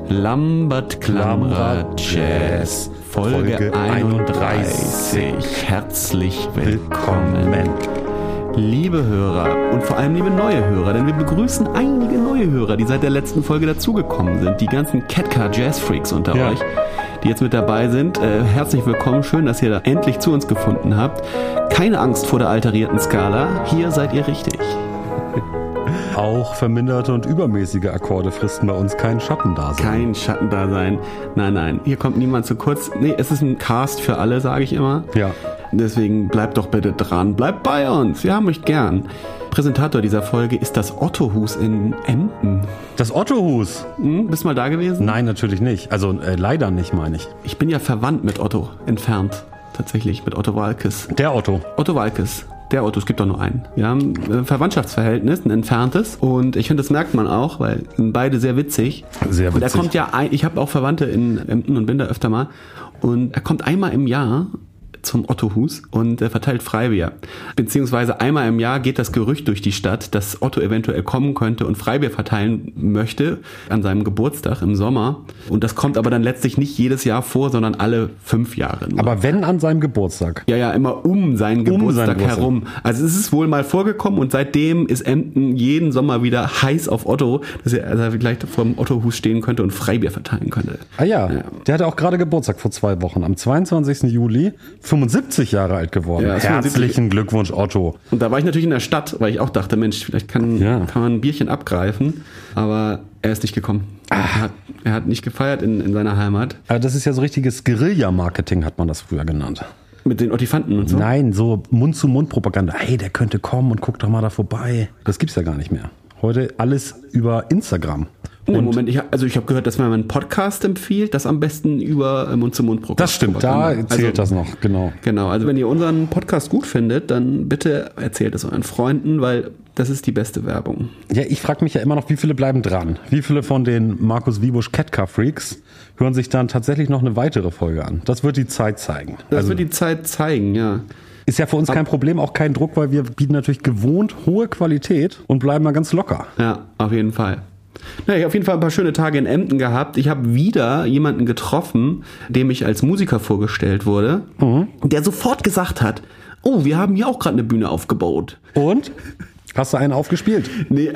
Lambert Klammerer Jazz, Folge 31. Herzlich willkommen. Liebe Hörer und vor allem liebe neue Hörer, denn wir begrüßen einige neue Hörer, die seit der letzten Folge dazugekommen sind. Die ganzen Catcar Jazz Freaks unter euch, die jetzt mit dabei sind. Herzlich willkommen, schön, dass ihr da endlich zu uns gefunden habt. Keine Angst vor der alterierten Skala, hier seid ihr richtig. Auch verminderte und übermäßige Akkorde fristen bei uns kein Schattendasein. Kein Schattendasein. Nein, hier kommt niemand zu kurz. Nee, es ist ein Cast für alle, sage ich immer. Ja. Deswegen bleibt doch bitte dran. Bleibt bei uns. Wir haben euch gern. Präsentator dieser Folge ist das Ottohus in Emden. Das Ottohus? Bist du mal da gewesen? Nein, natürlich nicht. Also leider nicht, meine ich. Ich bin ja verwandt mit Otto. Entfernt. Tatsächlich mit Otto Waalkes. Der Otto. Otto Waalkes. Der Otto, es gibt doch nur einen. Wir haben ein Verwandtschaftsverhältnis, ein entferntes. Und ich finde, das merkt man auch, weil sind beide sehr witzig. Sehr witzig. Und er kommt ja, ich habe auch Verwandte in Emden und bin da öfter mal. Und er kommt einmal im Jahr zum Ottohus und verteilt Freibier. Beziehungsweise einmal im Jahr geht das Gerücht durch die Stadt, dass Otto eventuell kommen könnte und Freibier verteilen möchte an seinem Geburtstag im Sommer. Und das kommt aber dann letztlich nicht jedes Jahr vor, sondern alle 5 Jahre nur. Aber wenn an seinem Geburtstag? Ja, immer um seinen Geburtstag herum. Also es ist wohl mal vorgekommen und seitdem ist Emden jeden Sommer wieder heiß auf Otto, dass er vielleicht vor dem Ottohus stehen könnte und Freibier verteilen könnte. Ah ja, der hatte auch gerade Geburtstag vor 2 Wochen, am 22. Juli. 75 Jahre alt geworden. Ja, herzlichen Glückwunsch, Otto. Und da war ich natürlich in der Stadt, weil ich auch dachte, Mensch, vielleicht kann man ein Bierchen abgreifen. Aber er ist nicht gekommen. Er hat nicht gefeiert in seiner Heimat. Aber das ist ja so richtiges Guerilla-Marketing, hat man das früher genannt. Mit den Ottifanten und so? Nein, so Mund-zu-Mund-Propaganda. Hey, der könnte kommen und guck doch mal da vorbei. Das gibt's ja gar nicht mehr. Heute alles über Instagram. Und Moment, ich habe gehört, dass man einen Podcast empfiehlt, das am besten über Mund-zu-Mund-Propaganda. Das stimmt, da erzählt das noch, genau. Genau, also wenn ihr unseren Podcast gut findet, dann bitte erzählt es euren Freunden, weil das ist die beste Werbung. Ja, ich frage mich ja immer noch, wie viele bleiben dran? Wie viele von den Markus Wiebusch Catcar Freaks hören sich dann tatsächlich noch eine weitere Folge an? Das wird die Zeit zeigen. Das wird die Zeit zeigen, ja. Ist ja für uns kein Problem, auch kein Druck, weil wir bieten natürlich gewohnt hohe Qualität und bleiben mal ganz locker. Ja, auf jeden Fall. Na, ich habe auf jeden Fall ein paar schöne Tage in Emden gehabt. Ich habe wieder jemanden getroffen, dem ich als Musiker vorgestellt wurde, der sofort gesagt hat, oh, wir haben hier auch gerade eine Bühne aufgebaut. Und? Hast du einen aufgespielt? Nee,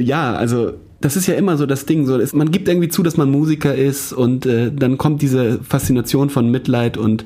also das ist ja immer so das Ding, so man gibt irgendwie zu, dass man Musiker ist und dann kommt diese Faszination von Mitleid und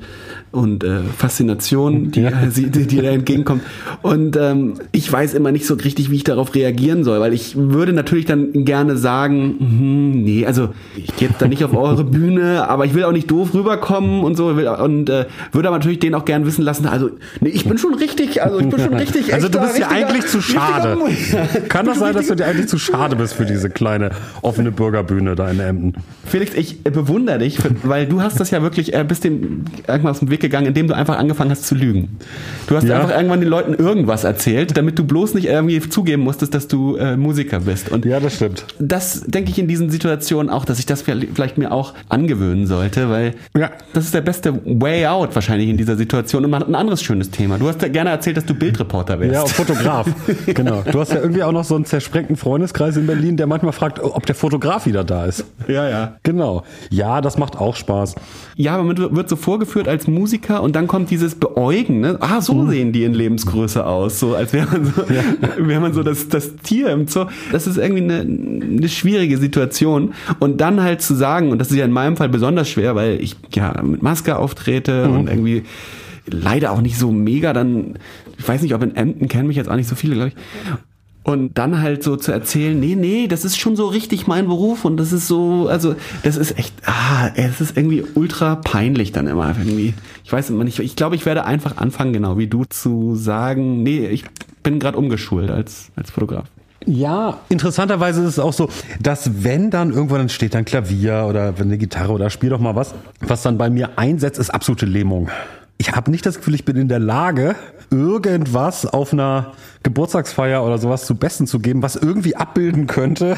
Faszination, die da entgegenkommt. Und ich weiß immer nicht so richtig, wie ich darauf reagieren soll, weil ich würde natürlich dann gerne sagen, nee, also ich gehe jetzt da nicht auf eure Bühne, aber ich will auch nicht doof rüberkommen und so und würde aber natürlich den auch gern wissen lassen, also nee, ich bin schon richtig. Also du bist ja eigentlich zu schade. Kann das sein, dass du dir eigentlich zu schade bist für diese kleine offene Bürgerbühne da in Emden? Felix, ich bewundere dich, weil du hast das ja wirklich, bist dem irgendwann aus dem Weg gegangen, indem du einfach angefangen hast zu lügen. Du hast einfach irgendwann den Leuten irgendwas erzählt, damit du bloß nicht irgendwie zugeben musstest, dass du Musiker bist. Und ja, das stimmt. Das denke ich in diesen Situationen auch, dass ich das vielleicht mir auch angewöhnen sollte, weil das ist der beste Way out wahrscheinlich in dieser Situation. Und man hat ein anderes schönes Thema. Du hast ja gerne erzählt, dass du Bildreporter wärst. Ja, Fotograf. Genau. Du hast ja irgendwie auch noch so einen zersprengten Freundeskreis in Berlin, der manchmal fragt, ob der Fotograf wieder da ist. Ja. Genau. Ja, das macht auch Spaß. Ja, aber man wird so vorgeführt als Musiker und dann kommt dieses Beäugen, ne? So sehen die in Lebensgröße aus, so als wäre man so das Tier im Zoo. Das ist irgendwie eine schwierige Situation und dann halt zu sagen, und das ist ja in meinem Fall besonders schwer, weil ich ja mit Maske auftrete und irgendwie leider auch nicht so mega dann, ich weiß nicht, ob in Emden kennen mich jetzt auch nicht so viele, glaube ich. Und dann halt so zu erzählen, nee, das ist schon so richtig mein Beruf und das ist so, also das ist echt, es ist irgendwie ultra peinlich dann immer irgendwie. Ich weiß immer nicht, ich glaube, ich werde einfach anfangen, genau wie du, zu sagen, nee, ich bin gerade umgeschult als Fotograf. Ja, interessanterweise ist es auch so, dass wenn dann irgendwann dann steht dann Klavier oder eine Gitarre oder spiel doch mal was dann bei mir einsetzt, ist absolute Lähmung. Ich habe nicht das Gefühl, ich bin in der Lage, irgendwas auf einer Geburtstagsfeier oder sowas zu Besten zu geben, was irgendwie abbilden könnte,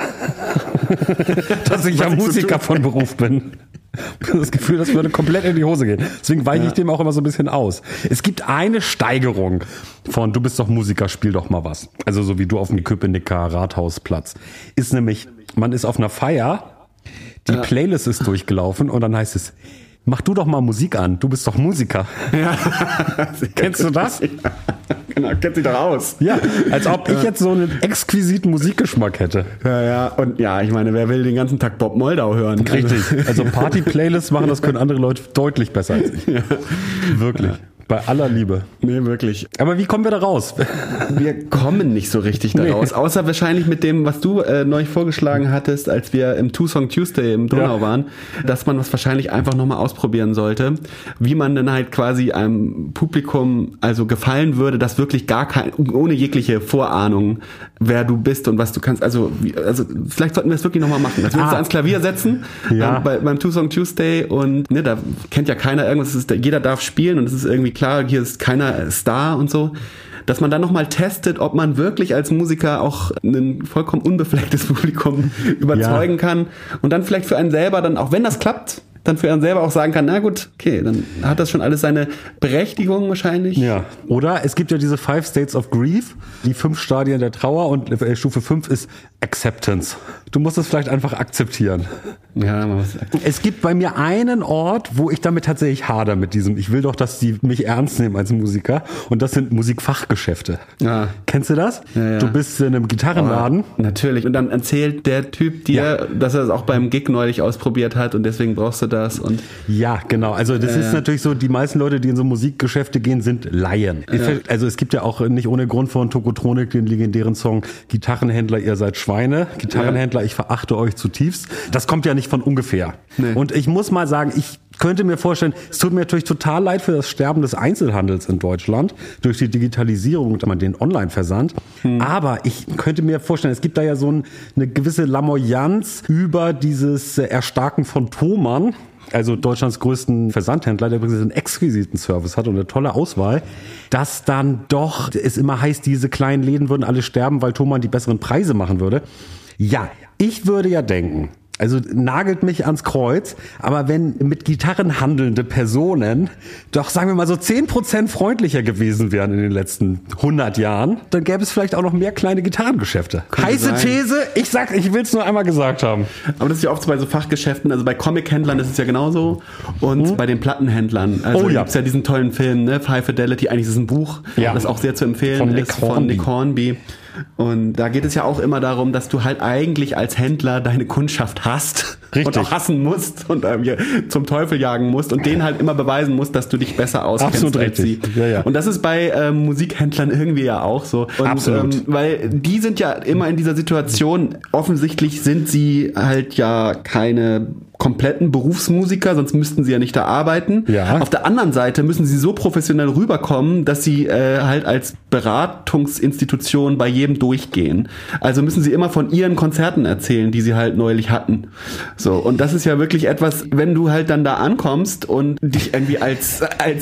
dass ich ja Musiker von Beruf bin. Das Gefühl, das würde komplett in die Hose gehen. Deswegen weiche ich dem auch immer so ein bisschen aus. Es gibt eine Steigerung von du bist doch Musiker, spiel doch mal was. Also so wie du auf dem Köpenicker Rathausplatz. Ist nämlich, man ist auf einer Feier, Die Playlist ist durchgelaufen und dann heißt es, mach du doch mal Musik an, du bist doch Musiker. Ja. Kennst du das? Ja, genau, kennt sich doch aus. Ja, als ob ich jetzt so einen exquisiten Musikgeschmack hätte. Ja, und ja, ich meine, wer will den ganzen Tag Bob Moldau hören? Richtig. Also Party-Playlists machen, das können andere Leute deutlich besser als ich. Ja. Wirklich. Ja. Bei aller Liebe. Nee, wirklich. Aber wie kommen wir da raus? Wir kommen nicht so richtig da raus. Außer wahrscheinlich mit dem, was du neulich vorgeschlagen hattest, als wir im Two-Song Tuesday im Donau waren, dass man das wahrscheinlich einfach nochmal ausprobieren sollte. Wie man dann halt quasi einem Publikum also gefallen würde, das wirklich gar kein, ohne jegliche Vorahnung, wer du bist und was du kannst. Also vielleicht sollten wir das wirklich nochmal machen. Dass wir uns da ans Klavier setzen beim Two-Song Tuesday und ne, da kennt ja keiner irgendwas. Jeder darf spielen und es ist irgendwie klar, hier ist keiner Star und so, dass man dann nochmal testet, ob man wirklich als Musiker auch ein vollkommen unbeflecktes Publikum überzeugen kann und dann vielleicht für einen selber dann, auch wenn das klappt, dann für einen selber auch sagen kann, na gut, okay, dann hat das schon alles seine Berechtigung wahrscheinlich. Ja. Oder es gibt ja diese 5 States of Grief, die 5 Stadien der Trauer und Stufe 5 ist Acceptance. Du musst es vielleicht einfach akzeptieren. Ja, man muss es gibt bei mir einen Ort, wo ich damit tatsächlich hader mit diesem, ich will doch, dass die mich ernst nehmen als Musiker und das sind Musikfachgeschäfte. Ja. Kennst du das? Ja. Du bist in einem Gitarrenladen. Oh, natürlich. Und dann erzählt der Typ dir, dass er das auch beim Gig neulich ausprobiert hat und deswegen brauchst du das. Und ja, genau. Also das ist natürlich so, die meisten Leute, die in so Musikgeschäfte gehen, sind Laien. Ja. Also es gibt ja auch nicht ohne Grund von Tokotronik den legendären Song Gitarrenhändler, ihr seid Schweine. Gitarrenhändler, ich verachte euch zutiefst. Das kommt ja nicht von ungefähr. Nee. Und ich muss mal sagen, ich könnte mir vorstellen, es tut mir natürlich total leid für das Sterben des Einzelhandels in Deutschland durch die Digitalisierung und den Online-Versand. Aber ich könnte mir vorstellen, es gibt da ja so eine gewisse Lamoyanz über dieses Erstarken von Thomann, also Deutschlands größten Versandhändler, der übrigens einen exquisiten Service hat und eine tolle Auswahl, dass dann doch es immer heißt, diese kleinen Läden würden alle sterben, weil Thomann die besseren Preise machen würde. Ja, ich würde ja denken, also nagelt mich ans Kreuz, aber wenn mit Gitarren handelnde Personen doch, sagen wir mal, so 10% freundlicher gewesen wären in den letzten 100 Jahren, dann gäbe es vielleicht auch noch mehr kleine Gitarrengeschäfte. Heiße These, ich will es nur einmal gesagt haben. Aber das ist ja oft so bei so Fachgeschäften, also bei Comic-Händlern ist es ja genauso und bei den Plattenhändlern. Also gibt's ja diesen tollen Film, ne? High Fidelity, eigentlich ist es ein Buch, das auch sehr zu empfehlen ist von Nick Hornby. Und da geht es ja auch immer darum, dass du halt eigentlich als Händler deine Kundschaft hast. Richtig. Und auch hassen musst und zum Teufel jagen musst und denen halt immer beweisen musst, dass du dich besser auskennst als sie. Ja. Und das ist bei Musikhändlern irgendwie ja auch so. Und, absolut. Weil die sind ja immer in dieser Situation, offensichtlich sind sie halt ja keine kompletten Berufsmusiker, sonst müssten sie ja nicht da arbeiten. Ja. Auf der anderen Seite müssen sie so professionell rüberkommen, dass sie halt als Beratungsinstitution bei jedem durchgehen. Also müssen sie immer von ihren Konzerten erzählen, die sie halt neulich hatten. So, und das ist ja wirklich etwas, wenn du halt dann da ankommst und dich irgendwie als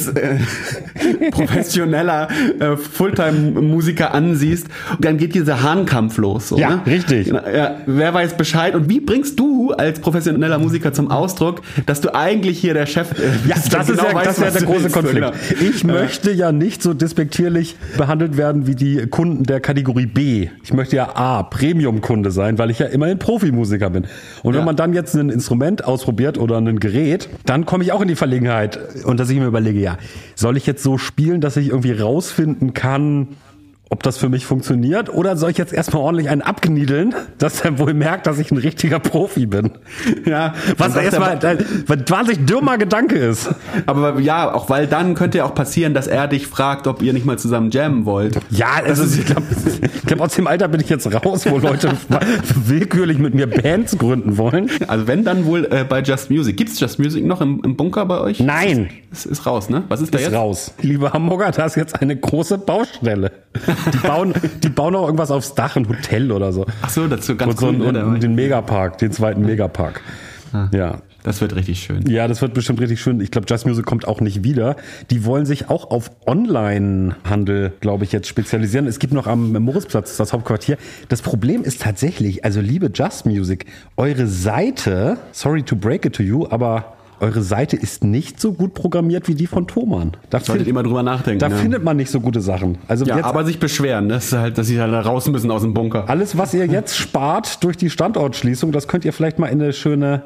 professioneller Fulltime-Musiker ansiehst, dann geht dieser Hahnkampf los. So, ja, ne? Richtig. Ja, wer weiß Bescheid und wie bringst du als professioneller Musiker zum Ausdruck, dass du eigentlich hier der Chef bist? Ja, das ist ja der große Konflikt. Genau. Ich möchte ja nicht so despektierlich behandelt werden wie die Kunden der Kategorie B. Ich möchte ja A, Premium-Kunde sein, weil ich ja immerhin Profimusiker bin. Und wenn man dann jetzt ein Instrument ausprobiert oder ein Gerät, dann komme ich auch in die Verlegenheit. Und dass ich mir überlege, ja, soll ich jetzt so spielen, dass ich irgendwie rausfinden kann, ob das für mich funktioniert, oder soll ich jetzt erstmal ordentlich einen abkniedeln, dass er wohl merkt, dass ich ein richtiger Profi bin? Ja, was erstmal ein wahnsinnig dümmer Gedanke ist. Aber ja, auch weil dann könnte ja auch passieren, dass er dich fragt, ob ihr nicht mal zusammen jammen wollt. Ja, also ich glaube, aus dem Alter bin ich jetzt raus, wo Leute willkürlich mit mir Bands gründen wollen. Also wenn, dann wohl bei Just Music. Gibt's Just Music noch im Bunker bei euch? Nein. Ist raus, ne? Was ist da jetzt? Ist raus. Liebe Hamburger, da ist jetzt eine große Baustelle. Die bauen auch irgendwas aufs Dach, ein Hotel oder so. Ach so, dazu ganz cool. Und den Megapark, den zweiten Megapark. Ja. Das wird richtig schön. Ja, das wird bestimmt richtig schön. Ich glaube, Just Music kommt auch nicht wieder. Die wollen sich auch auf Online-Handel, glaube ich, jetzt spezialisieren. Es gibt noch am Moritzplatz das Hauptquartier. Das Problem ist tatsächlich, also liebe Just Music, eure Seite, sorry to break it to you, aber eure Seite ist nicht so gut programmiert wie die von Thomann. Da solltet ihr mal drüber nachdenken. Da findet man nicht so gute Sachen. Also ja, jetzt, aber sich beschweren, ne? Das ist halt, dass sie halt raus müssen aus dem Bunker. Alles, was ihr jetzt spart durch die Standortschließung, das könnt ihr vielleicht mal in eine schöne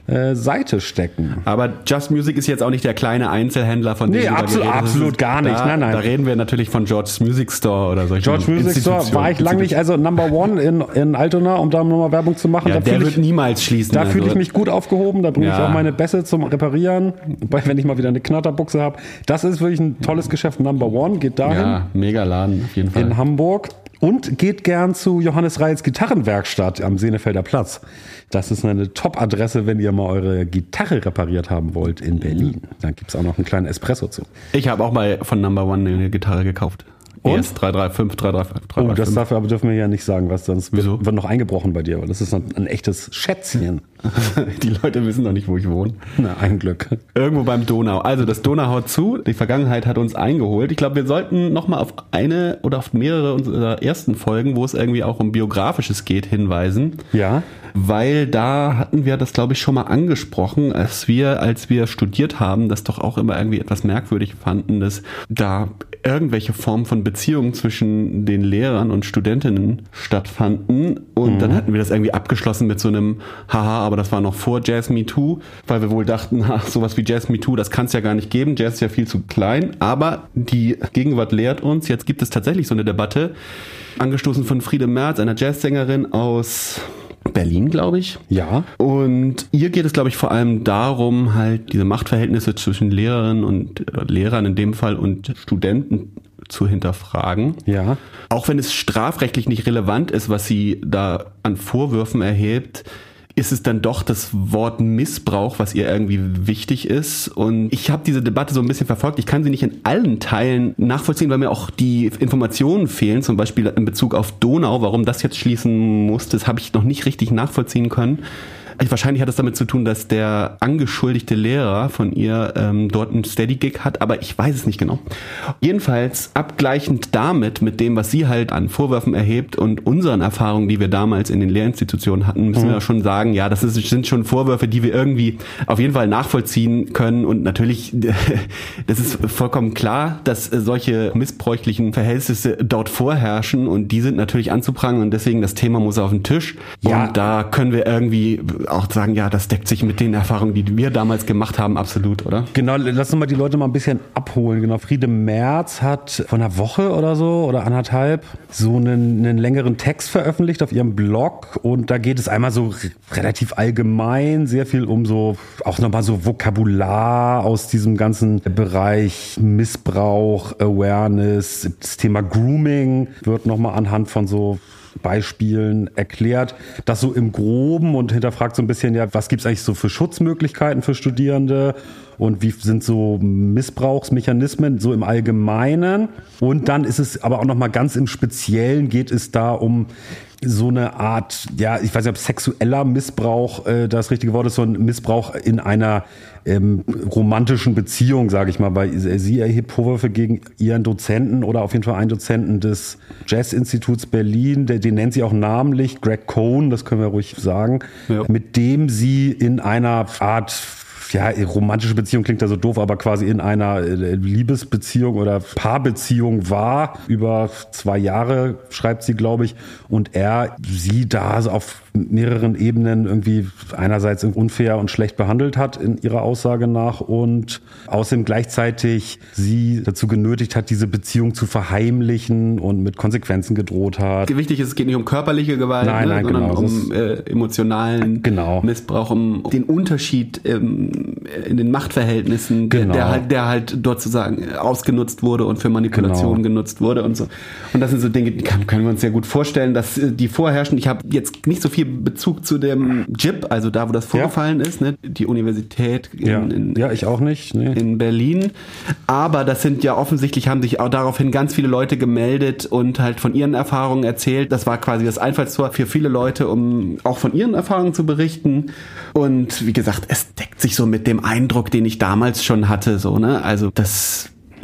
Seite stecken. Aber Just Music ist jetzt auch nicht der kleine Einzelhändler, von dem absolut gar nicht. Nein. Da reden wir natürlich von George's Music Store oder solchen George Music Store war ich lange nicht, also Number One in Altona, um da nochmal Werbung zu machen. Ja, der wird niemals schließen. Da fühle ich mich gut aufgehoben, da bringe ich auch meine Bässe zum Reparieren, wenn ich mal wieder eine Knatterbuchse habe. Das ist wirklich ein tolles Geschäft. Number One, geht dahin. Ja, mega Laden auf jeden Fall. In Hamburg. Und geht gern zu Johannes Reitz Gitarrenwerkstatt am Senefelder Platz. Das ist eine Top-Adresse, wenn ihr mal eure Gitarre repariert haben wollt in Berlin. Dann gibt's auch noch einen kleinen Espresso zu. Ich habe auch mal von Number One eine Gitarre gekauft. Und? ES 335, 335. Oh, das dafür aber dürfen wir ja nicht sagen, was sonst wird noch eingebrochen bei dir, weil das ist ein echtes Schätzchen. Die Leute wissen doch nicht, wo ich wohne. Na, ein Glück. Irgendwo beim Donau. Also das Donau haut zu. Die Vergangenheit hat uns eingeholt. Ich glaube, wir sollten nochmal auf eine oder auf mehrere unserer ersten Folgen, wo es irgendwie auch um Biografisches geht, hinweisen. Ja. Weil da hatten wir das, glaube ich, schon mal angesprochen, als wir studiert haben, das doch auch immer irgendwie etwas merkwürdig fanden, dass da irgendwelche Formen von Beziehungen zwischen den Lehrern und Studentinnen stattfanden. Und dann hatten wir das irgendwie abgeschlossen mit so einem Haha, aber das war noch vor Jazz Me Too, weil wir wohl dachten, sowas wie Jazz Me Too, das kann es ja gar nicht geben. Jazz ist ja viel zu klein. Aber die Gegenwart lehrt uns, jetzt gibt es tatsächlich so eine Debatte, angestoßen von Friede Merz, einer Jazzsängerin aus Berlin, glaube ich. Ja. Und ihr geht es, glaube ich, vor allem darum, halt diese Machtverhältnisse zwischen Lehrerinnen und Lehrern in dem Fall und Studenten zu hinterfragen. Ja. Auch wenn es strafrechtlich nicht relevant ist, was sie da an Vorwürfen erhebt, ist es dann doch das Wort Missbrauch, was ihr irgendwie wichtig ist. Und ich habe diese Debatte so ein bisschen verfolgt. Ich kann sie nicht in allen Teilen nachvollziehen, weil mir auch die Informationen fehlen, zum Beispiel in Bezug auf Donau. Warum das jetzt schließen muss, das habe ich noch nicht richtig nachvollziehen können. Wahrscheinlich hat es damit zu tun, dass der angeschuldigte Lehrer von ihr dort einen Steady-Gig hat, aber ich weiß es nicht genau. Jedenfalls abgleichend damit, mit dem, was sie halt an Vorwürfen erhebt und unseren Erfahrungen, die wir damals in den Lehrinstitutionen hatten, müssen wir schon sagen, ja, das sind schon Vorwürfe, die wir irgendwie auf jeden Fall nachvollziehen können. Und natürlich, das ist vollkommen klar, dass solche missbräuchlichen Verhältnisse dort vorherrschen und die sind natürlich anzuprangern und deswegen das Thema muss auf den Tisch. Ja. Und da können wir irgendwie auch sagen, ja, das deckt sich mit den Erfahrungen, die wir damals gemacht haben, absolut, oder? Genau, lass uns mal die Leute mal ein bisschen abholen. Genau, Friede Merz hat vor einer Woche oder so oder anderthalb so einen längeren Text veröffentlicht auf ihrem Blog und da geht es einmal so relativ allgemein, sehr viel um so, auch nochmal so Vokabular aus diesem ganzen Bereich Missbrauch, Awareness, das Thema Grooming wird nochmal anhand von so Beispielen erklärt, das so im Groben und hinterfragt so ein bisschen, ja, was gibt's eigentlich so für Schutzmöglichkeiten für Studierende und wie sind so Missbrauchsmechanismen so im Allgemeinen. Und dann ist es aber auch nochmal ganz im Speziellen geht es da um so eine Art, ja, ich weiß nicht, ob sexueller Missbrauch das richtige Wort ist, so ein Missbrauch in einer romantischen Beziehung, sage ich mal, weil sie erhebt Vorwürfe gegen ihren Dozenten oder auf jeden Fall einen Dozenten des Jazz-Instituts Berlin, den nennt sie auch namentlich, Greg Cohn, das können wir ruhig sagen, ja. Mit dem sie in einer Art, ja, romantische Beziehung klingt da so doof, aber quasi in einer Liebesbeziehung oder Paarbeziehung war, über 2 Jahre, schreibt sie, glaube ich, und sie da so auf mehreren Ebenen irgendwie einerseits unfair und schlecht behandelt hat in ihrer Aussage nach und außerdem gleichzeitig sie dazu genötigt hat, diese Beziehung zu verheimlichen und mit Konsequenzen gedroht hat. Wichtig ist, es geht nicht um körperliche Gewalt, nein, sondern genau. um emotionalen Missbrauch, um den Unterschied in den Machtverhältnissen, der halt dort sozusagen ausgenutzt wurde und für Manipulation genutzt wurde und so. Und das sind so Dinge, die können wir uns sehr gut vorstellen, dass die vorherrschen. Ich habe jetzt nicht so viel Bezug zu dem JIP, also da, wo das vorgefallen ist, ne? Die Universität ich auch nicht. Nee. In Berlin. Aber das sind ja offensichtlich, haben sich auch daraufhin ganz viele Leute gemeldet und halt von ihren Erfahrungen erzählt. Das war quasi das Einfallstor für viele Leute, um auch von ihren Erfahrungen zu berichten. Und wie gesagt, es deckt sich so mit dem Eindruck, den ich damals schon hatte, so, ne? Also, dass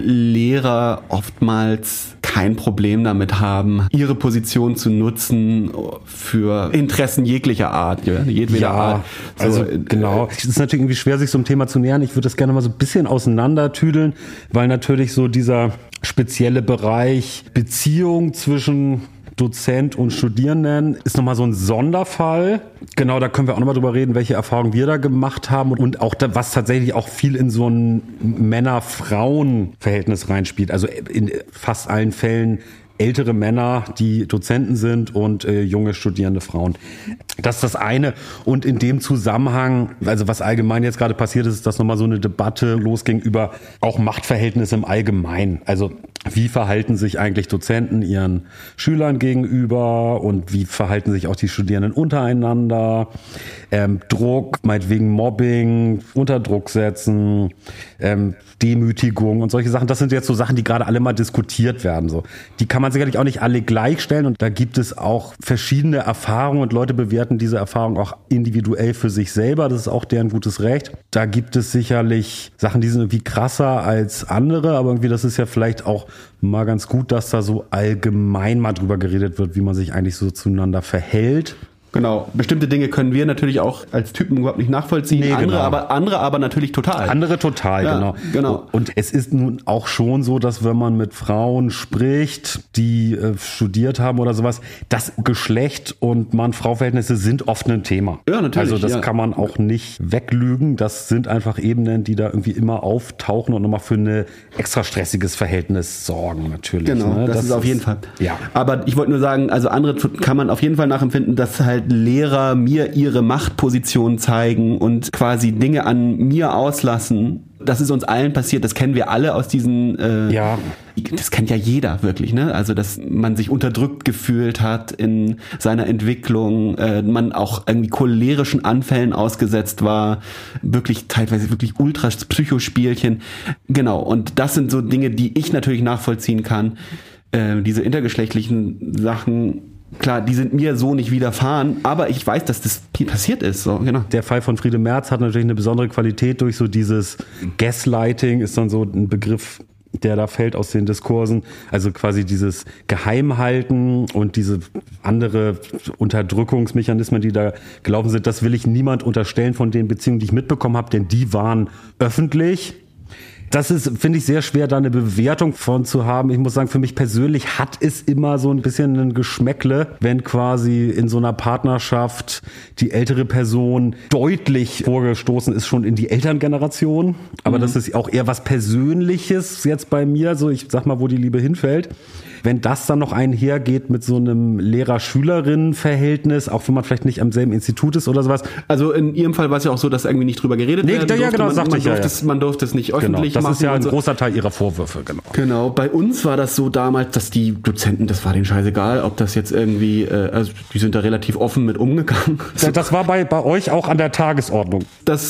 Lehrer oftmals kein Problem damit haben, ihre Position zu nutzen für Interessen jeglicher Art, jedweder Art. So, also genau. Es ist natürlich irgendwie schwer, sich so einem Thema zu nähern. Ich würde das gerne mal so ein bisschen auseinandertüdeln, weil natürlich so dieser spezielle Bereich Beziehung zwischen Dozent und Studierenden ist nochmal so ein Sonderfall. Genau, da können wir auch nochmal drüber reden, welche Erfahrungen wir da gemacht haben und auch da, was tatsächlich auch viel in so ein Männer-Frauen-Verhältnis reinspielt. Also in fast allen Fällen ältere Männer, die Dozenten sind und junge studierende Frauen. Das ist das eine. Und in dem Zusammenhang, also was allgemein jetzt gerade passiert ist, dass nochmal so eine Debatte losging über auch Machtverhältnisse im Allgemeinen. Also wie verhalten sich eigentlich Dozenten ihren Schülern gegenüber und wie verhalten sich auch die Studierenden untereinander? Druck, meinetwegen Mobbing, unter Druck setzen, Demütigung und solche Sachen. Das sind jetzt so Sachen, die gerade alle mal diskutiert werden. So, die kann man sicherlich auch nicht alle gleichstellen und da gibt es auch verschiedene Erfahrungen und Leute bewerten diese Erfahrungen auch individuell für sich selber. Das ist auch deren gutes Recht. Da gibt es sicherlich Sachen, die sind irgendwie krasser als andere, aber irgendwie das ist ja vielleicht auch mal ganz gut, dass da so allgemein mal drüber geredet wird, wie man sich eigentlich so zueinander verhält. Genau, bestimmte Dinge können wir natürlich auch als Typen überhaupt nicht nachvollziehen, Nee, andere, genau. andere aber natürlich total. Andere total, Ja, genau. Und es ist nun auch schon so, dass wenn man mit Frauen spricht, die studiert haben oder sowas, das Geschlecht und Mann-Frau-Verhältnisse sind oft ein Thema. Ja, natürlich, Also das ja. kann man auch nicht weglügen. Das sind einfach Ebenen, die da irgendwie immer auftauchen und nochmal für ein extra stressiges Verhältnis sorgen, natürlich. Genau, ne? das ist auf jeden Fall. Ja. Aber ich wollte nur sagen, also andere kann man auf jeden Fall nachempfinden, dass halt Lehrer mir ihre Machtposition zeigen und quasi Dinge an mir auslassen. Das ist uns allen passiert, das kennen wir alle aus diesen, Ja. das kennt ja jeder wirklich, ne? Also, dass man sich unterdrückt gefühlt hat in seiner Entwicklung, man auch irgendwie cholerischen Anfällen ausgesetzt war, wirklich teilweise wirklich ultra Psychospielchen. Genau, und das sind so Dinge, die ich natürlich nachvollziehen kann. Diese intergeschlechtlichen Sachen, klar, die sind mir so nicht widerfahren, aber ich weiß, dass das passiert ist. So, genau. Der Fall von Friede Merz hat natürlich eine besondere Qualität durch so dieses Gaslighting, ist dann so ein Begriff, der da fällt aus den Diskursen. Also quasi dieses Geheimhalten und diese andere Unterdrückungsmechanismen, die da gelaufen sind, das will ich niemand unterstellen von den Beziehungen, die ich mitbekommen habe, denn die waren öffentlich. Das ist, finde ich, sehr schwer, da eine Bewertung von zu haben. Ich muss sagen, für mich persönlich hat es immer so ein bisschen ein Geschmäckle, wenn quasi in so einer Partnerschaft die ältere Person deutlich vorgestoßen ist schon in die Elterngeneration. Aber das ist auch eher was Persönliches jetzt bei mir, so ich sag mal, wo die Liebe hinfällt. Wenn das dann noch einhergeht mit so einem Lehrer-Schülerinnen-Verhältnis, auch wenn man vielleicht nicht am selben Institut ist oder sowas. Also in Ihrem Fall war es ja auch so, dass irgendwie nicht drüber geredet werden durfte. Ja, genau, sagte ich. Man durfte es nicht öffentlich genau, das machen. ist ja ein und so. großer Teil Ihrer Vorwürfe, genau. Genau, bei uns war das so damals, dass die Dozenten, das war denen scheißegal, ob das jetzt irgendwie, also die sind da relativ offen mit umgegangen. Das war bei euch auch an der Tagesordnung. Dass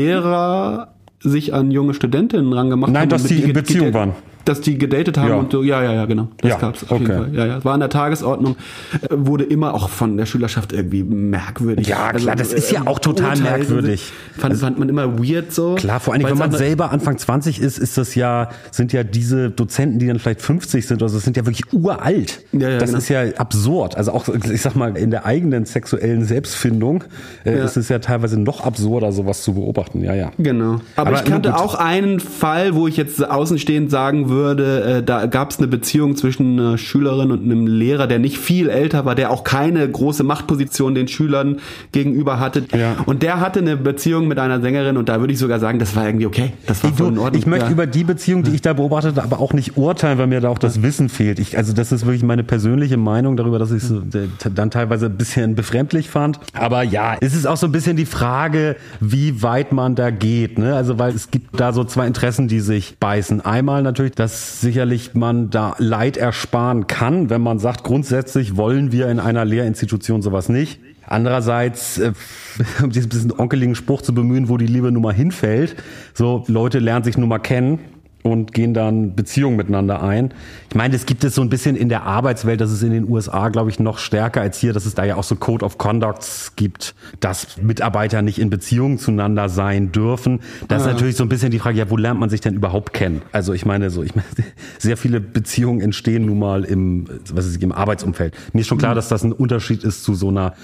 Lehrer sich an junge Studentinnen rangemacht haben. Nein, dass und die in Beziehung waren. Dass die gedatet haben Ja. und so, ja, genau. Das Ja, gab's auf jeden okay. Fall. Ja, war an der Tagesordnung, wurde immer auch von der Schülerschaft irgendwie merkwürdig. Ja, klar, das ist ja auch total merkwürdig. Fand man immer weird so. Klar, vor allem, Weil wenn man es selber Anfang 20 ist, sind ja diese Dozenten, die dann vielleicht 50 sind, also sind ja wirklich uralt. Ja, das genau. ist ja absurd. Also auch, ich sag mal, in der eigenen sexuellen Selbstfindung ist es ja teilweise noch absurder, sowas zu beobachten. Ja. Genau. Aber ich kannte gut. auch einen Fall, wo ich jetzt außenstehend sagen würde, da gab es eine Beziehung zwischen einer Schülerin und einem Lehrer, der nicht viel älter war, der auch keine große Machtposition den Schülern gegenüber hatte. Ja. Und der hatte eine Beziehung mit einer Sängerin und da würde ich sogar sagen, das war irgendwie okay. Das war voll in Ordnung. Ich möchte über die Beziehung, die ich da beobachtet habe, aber auch nicht urteilen, weil mir da auch das Wissen fehlt. Also das ist wirklich meine persönliche Meinung darüber, dass ich es dann teilweise ein bisschen befremdlich fand. Aber ja, es ist auch so ein bisschen die Frage, wie weit man da geht. Ne? Also weil es gibt da so zwei Interessen, die sich beißen. Einmal natürlich, dass sicherlich man da Leid ersparen kann, wenn man sagt, grundsätzlich wollen wir in einer Lehrinstitution sowas nicht. Andererseits, um diesen bisschen onkeligen Spruch zu bemühen, wo die Liebe nun mal hinfällt, so Leute lernen sich nun mal kennen und gehen dann Beziehungen miteinander ein. Ich meine, das gibt es so ein bisschen in der Arbeitswelt, das ist in den USA, glaube ich, noch stärker als hier, dass es da ja auch so Code of Conducts gibt, dass Mitarbeiter nicht in Beziehungen zueinander sein dürfen. Das ist natürlich so ein bisschen die Frage, ja, wo lernt man sich denn überhaupt kennen? Also ich meine, sehr viele Beziehungen entstehen nun mal im Arbeitsumfeld. Mir ist schon klar, dass das ein Unterschied ist zu so einer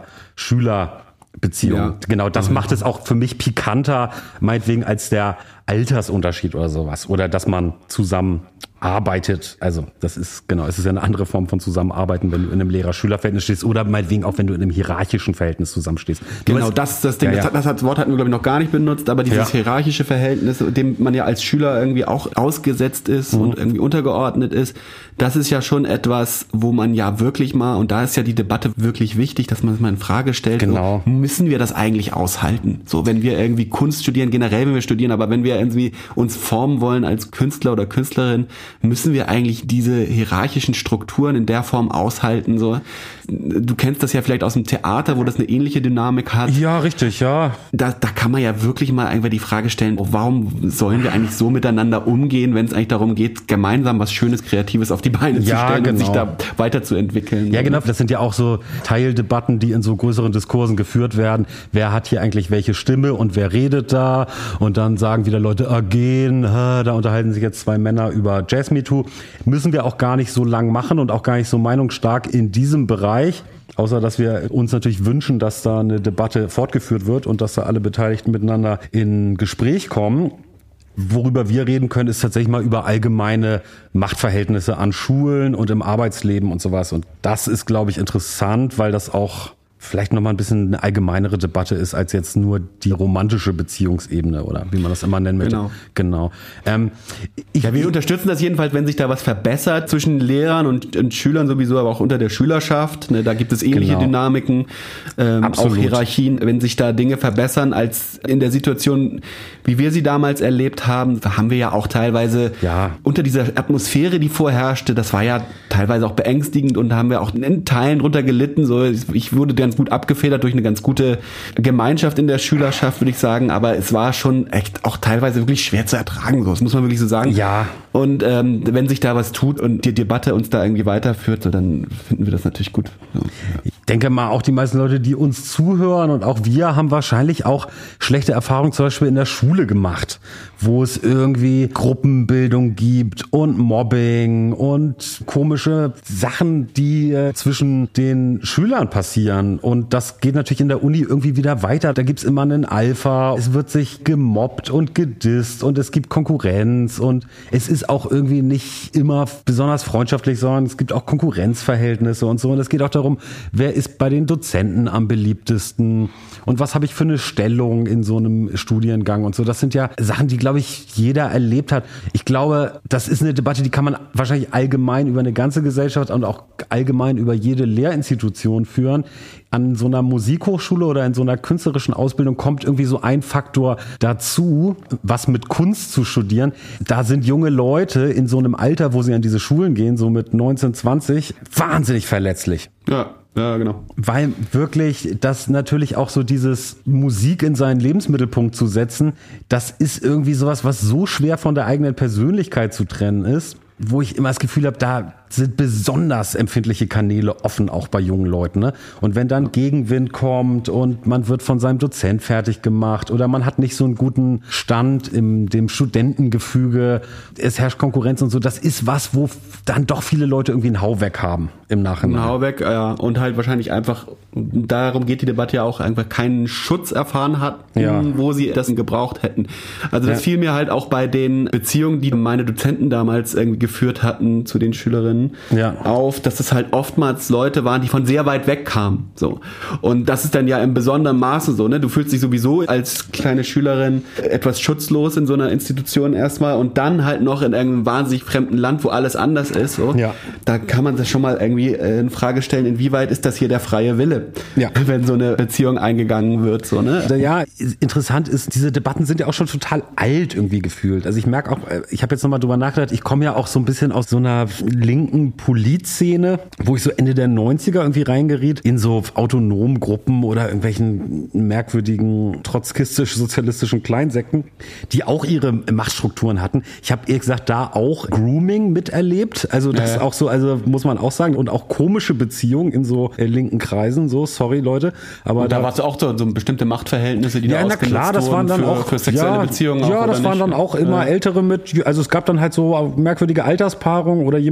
Lehrer-Schüler-Beziehung. Ja. Genau, das macht es auch für mich pikanter, meinetwegen als der Altersunterschied oder sowas. Oder dass man zusammen arbeitet. Also das ist, genau, es ist ja eine andere Form von Zusammenarbeiten, wenn du in einem Lehrer-Schüler-Verhältnis stehst oder meinetwegen auch, wenn du in einem hierarchischen Verhältnis zusammenstehst. Genau, das Ding, das Wort hatten wir, glaube ich, noch gar nicht benutzt, aber dieses hierarchische Verhältnis, dem man ja als Schüler irgendwie auch ausgesetzt ist und irgendwie untergeordnet ist, das ist ja schon etwas, wo man ja wirklich mal, und da ist ja die Debatte wirklich wichtig, dass man es mal in Frage stellt, genau. So, müssen wir das eigentlich aushalten? So, wenn wir irgendwie Kunst studieren, generell wenn wir studieren, aber wenn wir irgendwie uns formen wollen als Künstler oder Künstlerin, müssen wir eigentlich diese hierarchischen Strukturen in der Form aushalten? So, du kennst das ja vielleicht aus dem Theater, wo das eine ähnliche Dynamik hat. Ja, richtig, ja. Da kann man ja wirklich mal einfach die Frage stellen, warum sollen wir eigentlich so miteinander umgehen, wenn es eigentlich darum geht, gemeinsam was Schönes, Kreatives auf die Beine zu stellen und sich da weiterzuentwickeln. Ja, genau. Das sind ja auch so Teildebatten, die in so größeren Diskursen geführt werden. Wer hat hier eigentlich welche Stimme und wer redet da? Und dann sagen wieder Leute, da unterhalten sich jetzt zwei Männer über Jazz Me Too. Müssen wir auch gar nicht so lang machen und auch gar nicht so meinungsstark in diesem Bereich. Außer, dass wir uns natürlich wünschen, dass da eine Debatte fortgeführt wird und dass da alle Beteiligten miteinander in Gespräch kommen. Worüber wir reden können, ist tatsächlich mal über allgemeine Machtverhältnisse an Schulen und im Arbeitsleben und sowas. Und das ist, glaube ich, interessant, weil das auch vielleicht nochmal ein bisschen eine allgemeinere Debatte ist, als jetzt nur die romantische Beziehungsebene oder wie man das immer nennen möchte. Genau. Wir unterstützen das jedenfalls, wenn sich da was verbessert zwischen Lehrern und Schülern sowieso, aber auch unter der Schülerschaft. Ne, da gibt es ähnliche Dynamiken, auch Hierarchien. Wenn sich da Dinge verbessern als in der Situation, wie wir sie damals erlebt haben, haben wir ja auch teilweise unter dieser Atmosphäre, die vorherrschte, das war ja teilweise auch beängstigend und da haben wir auch in Teilen drunter gelitten. So, ich wurde ganz gut abgefedert durch eine ganz gute Gemeinschaft in der Schülerschaft, würde ich sagen, aber es war schon echt auch teilweise wirklich schwer zu ertragen, so, das muss man wirklich so sagen. Ja. Und wenn sich da was tut und die Debatte uns da irgendwie weiterführt, so, dann finden wir das natürlich gut. So, Ich denke mal, auch die meisten Leute, die uns zuhören und auch wir, haben wahrscheinlich auch schlechte Erfahrungen zum Beispiel in der Schule gemacht, wo es irgendwie Gruppenbildung gibt und Mobbing und komische Sachen, die zwischen den Schülern passieren. Und das geht natürlich in der Uni irgendwie wieder weiter. Da gibt's immer einen Alpha, es wird sich gemobbt und gedisst und es gibt Konkurrenz und es ist auch irgendwie nicht immer besonders freundschaftlich, sondern es gibt auch Konkurrenzverhältnisse und so. Und es geht auch darum, wer ist bei den Dozenten am beliebtesten und was habe ich für eine Stellung in so einem Studiengang und so. Das sind ja Sachen, die, glaube ich, jeder erlebt hat. Ich glaube, das ist eine Debatte, die kann man wahrscheinlich allgemein über eine ganze Gesellschaft und auch allgemein über jede Lehrinstitution führen. An so einer Musikhochschule oder in so einer künstlerischen Ausbildung kommt irgendwie so ein Faktor dazu, was mit Kunst zu studieren. Da sind junge Leute in so einem Alter, wo sie an diese Schulen gehen, so mit 19, 20, wahnsinnig verletzlich. Ja, genau. Weil wirklich das natürlich auch so dieses Musik in seinen Lebensmittelpunkt zu setzen, das ist irgendwie sowas, was so schwer von der eigenen Persönlichkeit zu trennen ist, wo ich immer das Gefühl habe, da sind besonders empfindliche Kanäle offen, auch bei jungen Leuten. Ne? Und wenn dann Gegenwind kommt und man wird von seinem Dozent fertig gemacht oder man hat nicht so einen guten Stand in dem Studentengefüge, es herrscht Konkurrenz und so, das ist was, wo dann doch viele Leute irgendwie einen Hau weg haben im Nachhinein. Ein Hau weg, ja. Und halt wahrscheinlich einfach, darum geht die Debatte ja auch, einfach keinen Schutz erfahren hat, wo sie das gebraucht hätten. Also das fiel mir halt auch bei den Beziehungen, die meine Dozenten damals irgendwie geführt hatten zu den Schülerinnen, auf, dass es halt oftmals Leute waren, die von sehr weit weg kamen. So. Und das ist dann ja im besonderen Maße so, ne? Du fühlst dich sowieso als kleine Schülerin etwas schutzlos in so einer Institution erstmal und dann halt noch in irgendeinem wahnsinnig fremden Land, wo alles anders ist. So. Ja. Da kann man das schon mal irgendwie in Frage stellen, inwieweit ist das hier der freie Wille, wenn so eine Beziehung eingegangen wird. So, ne? Ja, interessant ist, diese Debatten sind ja auch schon total alt irgendwie gefühlt. Also ich merke auch, ich habe jetzt nochmal drüber nachgedacht, ich komme ja auch so ein bisschen aus so einer linken Politszene, wo ich so Ende der 90er irgendwie reingeriet, in so autonomen Gruppen oder irgendwelchen merkwürdigen trotzkistisch-sozialistischen Kleinsekten, die auch ihre Machtstrukturen hatten. Ich habe ehrlich gesagt da auch Grooming miterlebt, also das ist auch so, also muss man auch sagen, und auch komische Beziehungen in so linken Kreisen, so, sorry Leute. Aber und da war es auch so bestimmte Machtverhältnisse, die da ausgenutzt das waren dann auch für sexuelle Beziehungen. Ja, das waren dann auch immer Ältere mit, also es gab dann halt so merkwürdige Alterspaarungen oder jemand, der in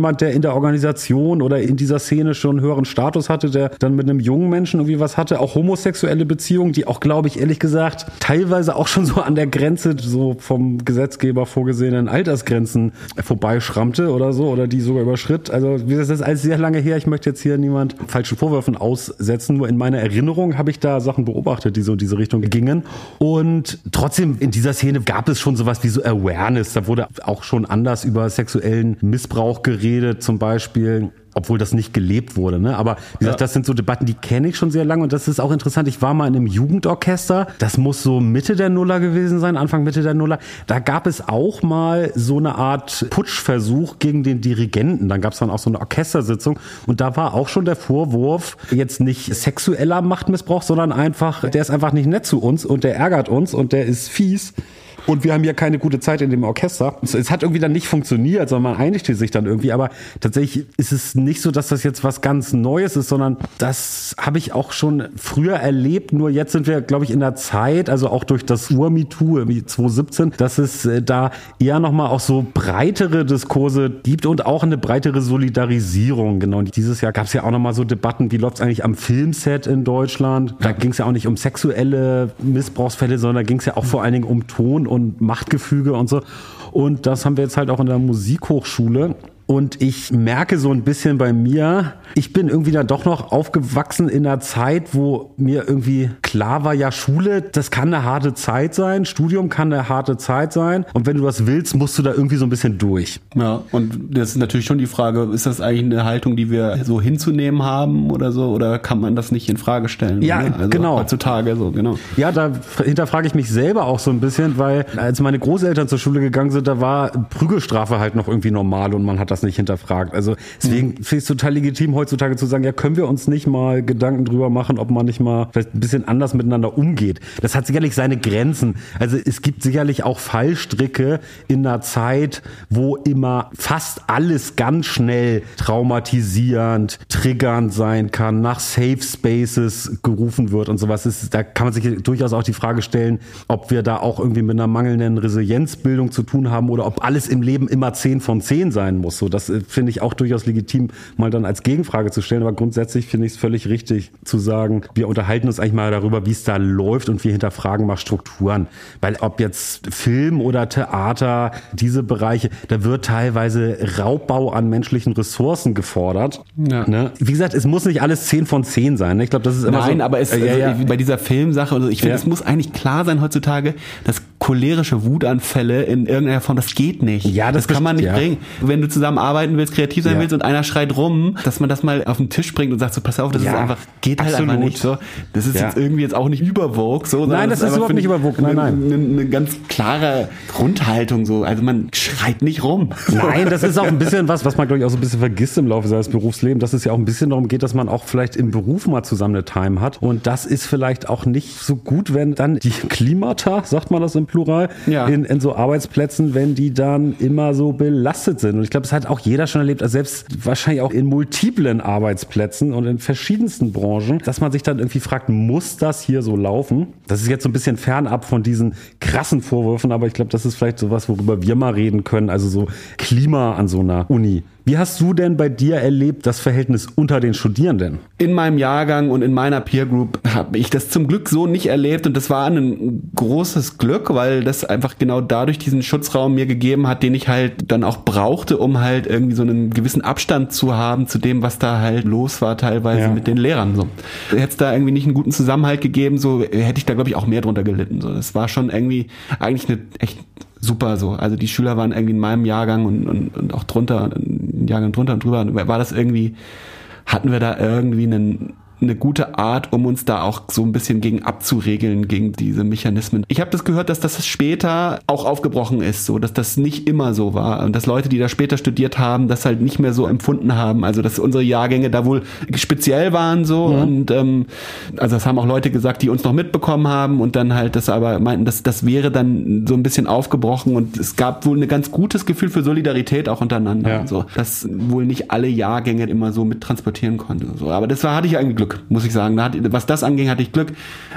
der Organisation oder in dieser Szene schon einen höheren Status hatte, der dann mit einem jungen Menschen irgendwie was hatte, auch homosexuelle Beziehungen, die auch, glaube ich, ehrlich gesagt, teilweise auch schon so an der Grenze so vom Gesetzgeber vorgesehenen Altersgrenzen vorbeischrammte oder so, oder die sogar überschritt. Also das ist alles sehr lange her, ich möchte jetzt hier niemand falschen Vorwürfen aussetzen, nur in meiner Erinnerung habe ich da Sachen beobachtet, die so in diese Richtung gingen. Und trotzdem, in dieser Szene gab es schon sowas wie so Awareness, da wurde auch schon anders über sexuellen Missbrauch geredet, zum Beispiel, obwohl das nicht gelebt wurde, ne? Aber wie gesagt, das sind so Debatten, die kenne ich schon sehr lange und das ist auch interessant. Ich war mal in einem Jugendorchester, das muss so Mitte der Nuller gewesen sein, Anfang Mitte der Nuller. Da gab es auch mal so eine Art Putschversuch gegen den Dirigenten. Dann gab es dann auch so eine Orchestersitzung und da war auch schon der Vorwurf, jetzt nicht sexueller Machtmissbrauch, sondern einfach, der ist einfach nicht nett zu uns und der ärgert uns und der ist fies. Und wir haben ja keine gute Zeit in dem Orchester. Es hat irgendwie dann nicht funktioniert, sondern man einigte sich dann irgendwie. Aber tatsächlich ist es nicht so, dass das jetzt was ganz Neues ist, sondern das habe ich auch schon früher erlebt. Nur jetzt sind wir, glaube ich, in der Zeit, also auch durch das Ur-MeToo 2017, dass es da eher nochmal auch so breitere Diskurse gibt und auch eine breitere Solidarisierung. Genau. Und dieses Jahr gab es ja auch nochmal so Debatten, wie läuft es eigentlich am Filmset in Deutschland? Da ging es ja auch nicht um sexuelle Missbrauchsfälle, sondern da ging es ja auch vor allen Dingen um Ton und Machtgefüge und so. Und das haben wir jetzt halt auch in der Musikhochschule. Und ich merke so ein bisschen bei mir, ich bin irgendwie dann doch noch aufgewachsen in einer Zeit, wo mir irgendwie klar war, ja, Schule, das kann eine harte Zeit sein, Studium kann eine harte Zeit sein und wenn du das willst, musst du da irgendwie so ein bisschen durch. Ja, und das ist natürlich schon die Frage, ist das eigentlich eine Haltung, die wir so hinzunehmen haben oder so, oder kann man das nicht in Frage stellen? Ja, also genau. Heutzutage so, genau. Ja, da hinterfrage ich mich selber auch so ein bisschen, weil als meine Großeltern zur Schule gegangen sind, da war Prügelstrafe halt noch irgendwie normal und man hat das nicht hinterfragt. Also deswegen finde ich es total legitim, heutzutage zu sagen, ja, können wir uns nicht mal Gedanken drüber machen, ob man nicht mal vielleicht ein bisschen anders miteinander umgeht. Das hat sicherlich seine Grenzen. Also es gibt sicherlich auch Fallstricke in einer Zeit, wo immer fast alles ganz schnell traumatisierend, triggernd sein kann, nach Safe Spaces gerufen wird und sowas. Da kann man sich durchaus auch die Frage stellen, ob wir da auch irgendwie mit einer mangelnden Resilienzbildung zu tun haben oder ob alles im Leben immer 10 von 10 sein muss. So, das finde ich auch durchaus legitim, mal dann als Gegenfrage zu stellen. Aber grundsätzlich finde ich es völlig richtig zu sagen, wir unterhalten uns eigentlich mal darüber, wie es da läuft und wir hinterfragen mal Strukturen. Weil ob jetzt Film oder Theater, diese Bereiche, da wird teilweise Raubbau an menschlichen Ressourcen gefordert. Ja. Ne? Wie gesagt, es muss nicht alles 10 von 10 sein. Ne? Ich glaube, das ist immer Nein, so. aber es, bei dieser Filmsache, also ich finde, es muss eigentlich klar sein heutzutage, dass cholerische Wutanfälle in irgendeiner Form, das geht nicht. Ja, das kann man nicht bringen. Wenn du zusammen arbeiten willst, kreativ sein willst und einer schreit rum, dass man das mal auf den Tisch bringt und sagt so, pass auf, das ist einfach, geht halt einfach nicht so. Das ist jetzt irgendwie jetzt auch nicht übervogue. So, nein, das ist überhaupt nicht übervogue. Nein. Eine ganz klare Grundhaltung so. Also man schreit nicht rum. Nein, das ist auch ein bisschen was man, glaube ich, auch so ein bisschen vergisst im Laufe seines Berufslebens, dass es ja auch ein bisschen darum geht, dass man auch vielleicht im Beruf mal zusammen eine Time hat. Und das ist vielleicht auch nicht so gut, wenn dann die Klimata, sagt man das im Plural, in so Arbeitsplätzen, wenn die dann immer so belastet sind. Und ich glaube, das hat auch jeder schon erlebt, also selbst wahrscheinlich auch in multiplen Arbeitsplätzen und in verschiedensten Branchen, dass man sich dann irgendwie fragt, muss das hier so laufen? Das ist jetzt so ein bisschen fernab von diesen krassen Vorwürfen, aber ich glaube, das ist vielleicht sowas, worüber wir mal reden können, also so Klima an so einer Uni. Wie hast du denn bei dir erlebt, das Verhältnis unter den Studierenden? In meinem Jahrgang und in meiner Peer Group habe ich das zum Glück so nicht erlebt und das war ein großes Glück, weil das einfach genau dadurch diesen Schutzraum mir gegeben hat, den ich halt dann auch brauchte, um halt irgendwie so einen gewissen Abstand zu haben zu dem, was da halt los war teilweise mit den Lehrern. So. Hätte es da irgendwie nicht einen guten Zusammenhalt gegeben, so hätte ich da, glaube ich, auch mehr drunter gelitten. So. Das war schon irgendwie eigentlich eine echt super so. Also die Schüler waren irgendwie in meinem Jahrgang und auch drunter, Jahrgang drunter und drüber, war das irgendwie, hatten wir da irgendwie eine gute Art, um uns da auch so ein bisschen gegen abzuregeln, gegen diese Mechanismen. Ich habe das gehört, dass das später auch aufgebrochen ist, so dass das nicht immer so war und dass Leute, die da später studiert haben, das halt nicht mehr so empfunden haben, also dass unsere Jahrgänge da wohl speziell waren so und also das haben auch Leute gesagt, die uns noch mitbekommen haben und dann halt das aber meinten, dass das wäre dann so ein bisschen aufgebrochen und es gab wohl ein ganz gutes Gefühl für Solidarität auch untereinander und so, dass wohl nicht alle Jahrgänge immer so mit transportieren konnten und so, aber das hatte ich eigentlich Glück. Glück, muss ich sagen. Was das anging, hatte ich Glück.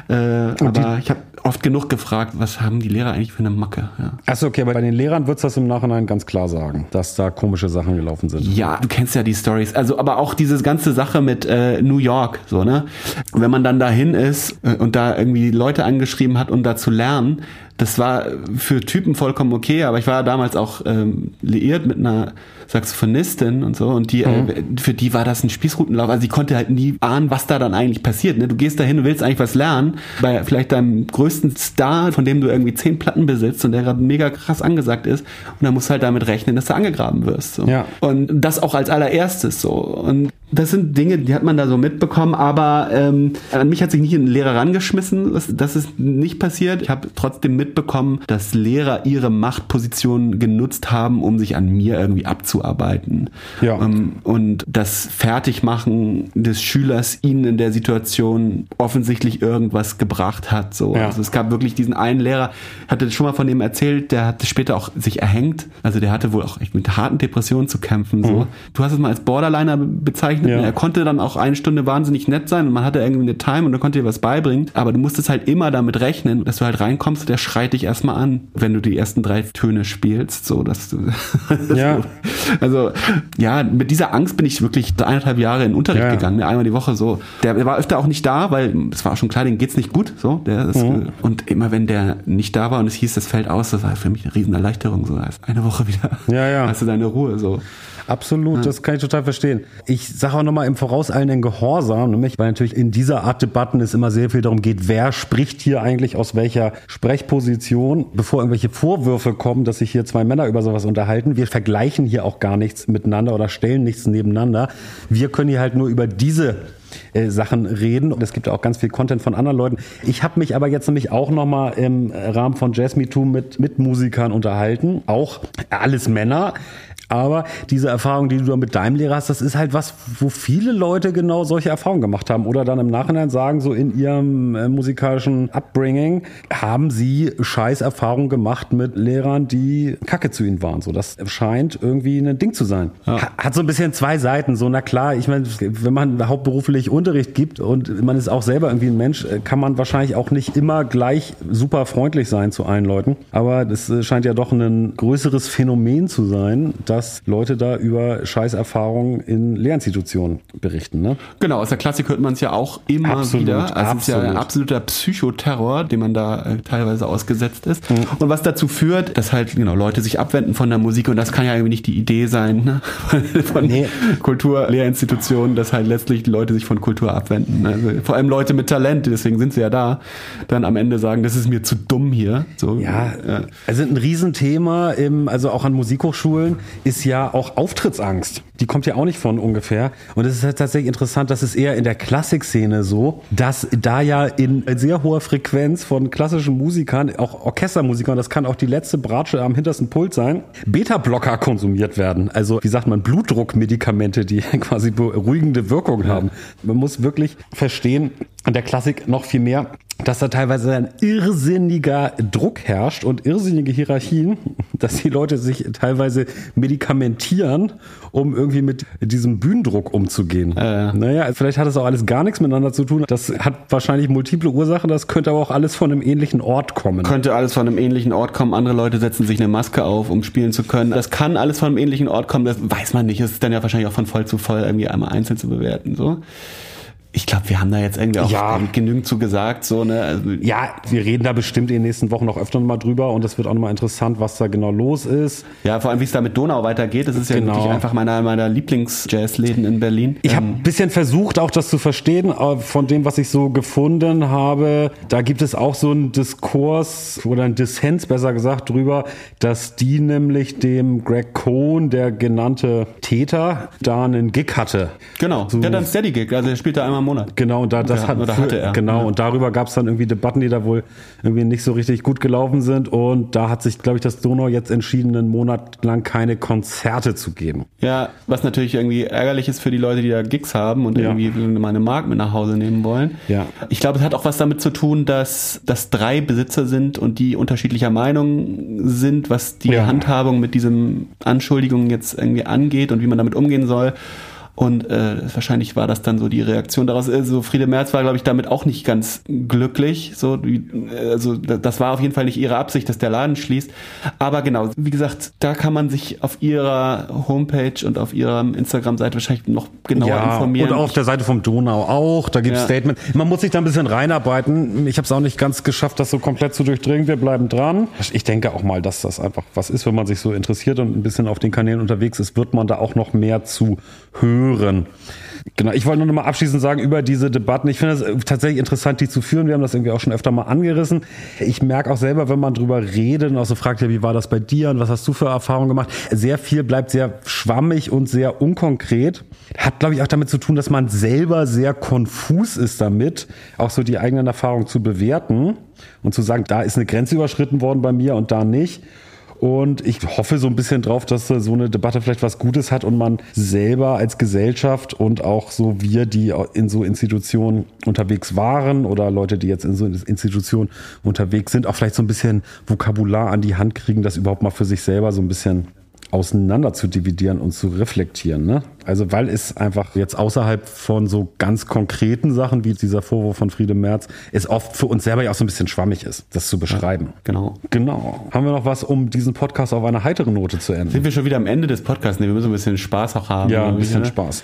Aber ich habe oft genug gefragt, was haben die Lehrer eigentlich für eine Macke? Ja. Achso, okay, aber bei den Lehrern würdest du das im Nachhinein ganz klar sagen, dass da komische Sachen gelaufen sind. Ja, du kennst ja die Stories. Also, aber auch diese ganze Sache mit New York, so, ne? Wenn man dann dahin ist und da irgendwie Leute angeschrieben hat, um da zu lernen, das war für Typen vollkommen okay, aber ich war damals auch liiert mit einer Saxophonistin und so und die für die war das ein Spießrutenlauf. Also sie konnte halt nie ahnen, was da dann eigentlich passiert. Ne? Du gehst dahin, du willst eigentlich was lernen, bei vielleicht deinem größten Star, von dem du irgendwie 10 Platten besitzt und der gerade mega krass angesagt ist und dann musst du halt damit rechnen, dass du angegraben wirst. So. Ja. Und das auch als allererstes so. Und das sind Dinge, die hat man da so mitbekommen, aber an mich hat sich nicht ein Lehrer rangeschmissen. Das ist nicht passiert. Ich habe trotzdem mitbekommen, dass Lehrer ihre Machtposition genutzt haben, um sich an mir irgendwie abzuarbeiten. Ja. Und das Fertigmachen des Schülers ihnen in der Situation offensichtlich irgendwas gebracht hat. So. Ja. Also es gab wirklich diesen einen Lehrer, hatte schon mal von dem erzählt, der hatte später auch sich erhängt. Also der hatte wohl auch echt mit harten Depressionen zu kämpfen. So. Du hast es mal als Borderliner bezeichnet. Ja. Er konnte dann auch eine Stunde wahnsinnig nett sein und man hatte irgendwie eine Time und er konnte dir was beibringen. Aber du musstest halt immer damit rechnen, dass du halt reinkommst und der schreit dich erstmal an, wenn du die ersten 3 Töne spielst. So, dass du, ja. Also, ja, mit dieser Angst bin ich wirklich 1,5 Jahre in den Unterricht gegangen, einmal die Woche so. Der war öfter auch nicht da, weil es war auch schon klar, dem geht's nicht gut. So, und immer wenn der nicht da war und es hieß, das fällt aus, das war für mich eine riesen Erleichterung. So, eine Woche wieder hast du deine Ruhe. So. Absolut, das kann ich total verstehen. Ich sage auch nochmal im vorauseilenden Gehorsam, nämlich, weil natürlich in dieser Art Debatten es immer sehr viel darum geht, wer spricht hier eigentlich aus welcher Sprechposition, bevor irgendwelche Vorwürfe kommen, dass sich hier 2 Männer über sowas unterhalten. Wir vergleichen hier auch gar nichts miteinander oder stellen nichts nebeneinander. Wir können hier halt nur über diese Sachen reden. Und es gibt auch ganz viel Content von anderen Leuten. Ich habe mich aber jetzt nämlich auch nochmal im Rahmen von Jazz Me Too mit Musikern unterhalten. Auch alles Männer. Aber diese Erfahrung, die du da mit deinem Lehrer hast, das ist halt was, wo viele Leute genau solche Erfahrungen gemacht haben oder dann im Nachhinein sagen, so in ihrem musikalischen Upbringing haben sie Scheißerfahrungen gemacht mit Lehrern, die Kacke zu ihnen waren. So, das scheint irgendwie ein Ding zu sein. Ja. Hat so ein bisschen 2 Seiten. So, na klar, ich meine, wenn man hauptberuflich Unterricht gibt und man ist auch selber irgendwie ein Mensch, kann man wahrscheinlich auch nicht immer gleich super freundlich sein zu allen Leuten. Aber das scheint ja doch ein größeres Phänomen zu sein, dass Leute da über Scheißerfahrungen in Lehrinstitutionen berichten, ne? Genau, aus der Klassik hört man es ja auch immer wieder. Also es ist ja ein absoluter Psychoterror, dem man da teilweise ausgesetzt ist. Und was dazu führt, dass halt Leute sich abwenden von der Musik und das kann ja irgendwie nicht die Idee sein, ne? Von Kulturlehrinstitutionen, dass halt letztlich die Leute sich von Kultur abwenden. Also vor allem Leute mit Talent, deswegen sind sie ja da, dann am Ende sagen, das ist mir zu dumm hier. So, also ein Riesenthema, also auch an Musikhochschulen, ist ja auch Auftrittsangst. Die kommt ja auch nicht von ungefähr. Und es ist halt tatsächlich interessant, dass es eher in der Klassikszene so, dass da ja in sehr hoher Frequenz von klassischen Musikern, auch Orchestermusikern, das kann auch die letzte Bratsche am hintersten Pult sein, Beta-Blocker konsumiert werden. Also, wie sagt man, Blutdruckmedikamente, die quasi beruhigende Wirkung haben. Man muss wirklich verstehen, an der Klassik noch viel mehr, dass da teilweise ein irrsinniger Druck herrscht und irrsinnige Hierarchien, dass die Leute sich teilweise medikamentieren, um irgendwie mit diesem Bühnendruck umzugehen. Naja, vielleicht hat das auch alles gar nichts miteinander zu tun. Das hat wahrscheinlich multiple Ursachen, das könnte aber auch alles von einem ähnlichen Ort kommen. Könnte alles von einem ähnlichen Ort kommen. Andere Leute setzen sich eine Maske auf, um spielen zu können. Das kann alles von einem ähnlichen Ort kommen, das weiß man nicht. Es ist dann ja wahrscheinlich auch von voll zu voll irgendwie einmal einzeln zu bewerten. So. Ich glaube, wir haben da jetzt irgendwie auch genügend zu gesagt. So, ne? Also, ja, wir reden da bestimmt in den nächsten Wochen noch öfter mal drüber und es wird auch nochmal interessant, was da genau los ist. Ja, vor allem, wie es da mit Donau weitergeht. Das ist ja wirklich einfach meiner Lieblings-Jazzläden in Berlin. Ich habe ein bisschen versucht, auch das zu verstehen, von dem, was ich so gefunden habe. Da gibt es auch so einen Diskurs oder einen Dissens, besser gesagt, drüber, dass die nämlich dem Greg Cohn, der genannte Täter, da einen Gig hatte. Genau, so, der hat einen Steady-Gig, also der spielt da einmal im Monat. Genau, und hatte er. Genau, und darüber gab es dann irgendwie Debatten, die da wohl irgendwie nicht so richtig gut gelaufen sind. Und da hat sich, glaube ich, das Donau jetzt entschieden, einen Monat lang keine Konzerte zu geben. Ja, was natürlich irgendwie ärgerlich ist für die Leute, die da Gigs haben und irgendwie mal eine Mark mit nach Hause nehmen wollen. Ja. Ich glaube, es hat auch was damit zu tun, dass das 3 Besitzer sind und die unterschiedlicher Meinung sind, was die Handhabung mit diesen Anschuldigungen jetzt irgendwie angeht und wie man damit umgehen soll. Und wahrscheinlich war das dann so die Reaktion daraus. So Friede Merz war, glaube ich, damit auch nicht ganz glücklich. So, also das war auf jeden Fall nicht ihre Absicht, dass der Laden schließt. Aber genau, wie gesagt, da kann man sich auf ihrer Homepage und auf ihrer Instagram-Seite wahrscheinlich noch genauer informieren. Und auf der Seite vom Donau auch, da gibt es Statement. Man muss sich da ein bisschen reinarbeiten. Ich habe es auch nicht ganz geschafft, das so komplett zu durchdringen. Wir bleiben dran. Ich denke auch mal, dass das einfach was ist, wenn man sich so interessiert und ein bisschen auf den Kanälen unterwegs ist, wird man da auch noch mehr zu hören. Genau, ich wollte nur noch mal abschließend sagen über diese Debatten. Ich finde es tatsächlich interessant, die zu führen. Wir haben das irgendwie auch schon öfter mal angerissen. Ich merke auch selber, wenn man drüber redet und auch so fragt, ja, wie war das bei dir und was hast du für Erfahrungen gemacht? Sehr viel bleibt sehr schwammig und sehr unkonkret. Hat, glaube ich, auch damit zu tun, dass man selber sehr konfus ist damit, auch so die eigenen Erfahrungen zu bewerten und zu sagen, da ist eine Grenze überschritten worden bei mir und da nicht. Und ich hoffe so ein bisschen drauf, dass so eine Debatte vielleicht was Gutes hat und man selber als Gesellschaft und auch so wir, die in so Institutionen unterwegs waren oder Leute, die jetzt in so Institutionen unterwegs sind, auch vielleicht so ein bisschen Vokabular an die Hand kriegen, das überhaupt mal für sich selber so ein bisschen auseinander zu dividieren und zu reflektieren, ne? Also weil es einfach jetzt außerhalb von so ganz konkreten Sachen wie dieser Vorwurf von Friede Merz es oft für uns selber ja auch so ein bisschen schwammig ist, das zu beschreiben. Ja, genau. Haben wir noch was, um diesen Podcast auf einer heiteren Note zu enden? Sind wir schon wieder am Ende des Podcasts? Nee, wir müssen ein bisschen Spaß auch haben. Ja, ein bisschen Spaß.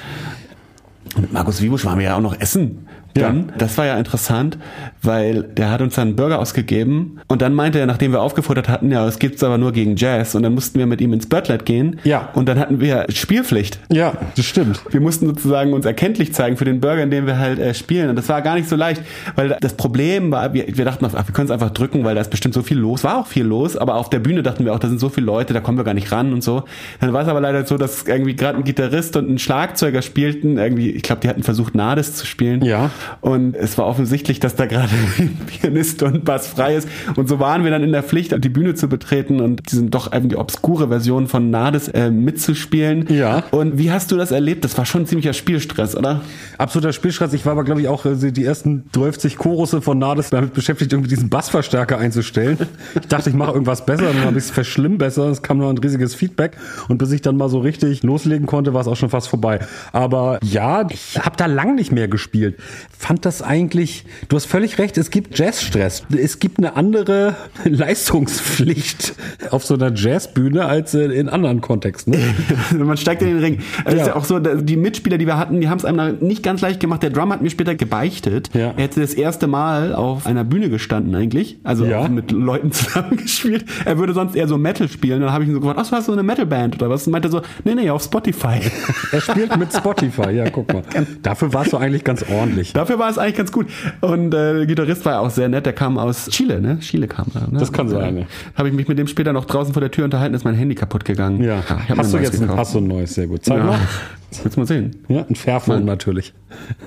Und mit Markus Wiebusch waren wir ja auch noch essen. Dann. Ja. Das war ja interessant, weil der hat uns dann einen Burger ausgegeben und dann meinte er, nachdem wir aufgefordert hatten, ja, es gibt's aber nur gegen Jazz und dann mussten wir mit ihm ins Birdlet gehen. Ja. Und dann hatten wir Spielpflicht. Ja, das stimmt. Wir mussten sozusagen uns erkenntlich zeigen für den Burger, in dem wir halt spielen und das war gar nicht so leicht, weil das Problem war, wir dachten, wir können es einfach drücken, weil da ist bestimmt so viel los, war auch viel los, aber auf der Bühne dachten wir auch, da sind so viele Leute, da kommen wir gar nicht ran und so. Dann war es aber leider so, dass irgendwie gerade ein Gitarrist und ein Schlagzeuger spielten, irgendwie, ich glaube, die hatten versucht, Nades zu spielen. Ja. Und es war offensichtlich, dass da gerade ein Pianist und Bass frei ist. Und so waren wir dann in der Pflicht, die Bühne zu betreten und diese doch irgendwie obskure Version von Nades mitzuspielen. Ja. Und wie hast du das erlebt? Das war schon ein ziemlicher Spielstress, oder? Absoluter Spielstress. Ich war aber, glaube ich, auch die ersten 12 Chorusse von Nades damit beschäftigt, irgendwie diesen Bassverstärker einzustellen. Ich dachte, ich mache irgendwas besser, dann habe ich es verschlimmbessert. Es kam noch ein riesiges Feedback. Und bis ich dann mal so richtig loslegen konnte, war es auch schon fast vorbei. Aber ja, ich habe da lang nicht mehr gespielt. Fand das eigentlich, du hast völlig recht, es gibt Jazzstress. Es gibt eine andere Leistungspflicht auf so einer Jazzbühne als in anderen Kontexten. Ne? Man steigt in den Ring. Das ist ja auch so, die Mitspieler, die wir hatten, die haben es einem nicht ganz leicht gemacht. Der Drummer hat mir später gebeichtet. Ja. Er hätte das erste Mal auf einer Bühne gestanden eigentlich. Also auch mit Leuten zusammengespielt. Er würde sonst eher so Metal spielen. Dann habe ich ihn so gefragt, ach, du hast so eine Metalband oder was? Und meinte so, nee, auf Spotify. Er spielt mit Spotify, ja, guck mal. Dafür war es so eigentlich ganz ordentlich. Dafür war es eigentlich ganz gut. Und der Gitarrist war ja auch sehr nett, der kam aus Chile, ne? Chile kam er. Ne? Das kann sein, ne? Habe ich mich mit dem später noch draußen vor der Tür unterhalten, ist mein Handy kaputt gegangen. Ja. Hast du jetzt ein neues, sehr gut. Zeig mal. Willst du mal sehen? Ja, ein Fairphone natürlich.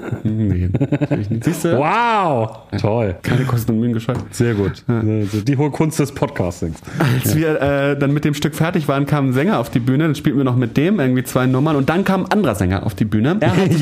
Nee. Siehst du? Wow! Ja. Toll. Keine Kosten und Mühen gescheut. Sehr gut. Ja. Also die hohe Kunst des Podcastings. Als wir dann mit dem Stück fertig waren, kam ein Sänger auf die Bühne, dann spielten wir noch mit dem irgendwie 2 Nummern und dann kam ein anderer Sänger auf die Bühne.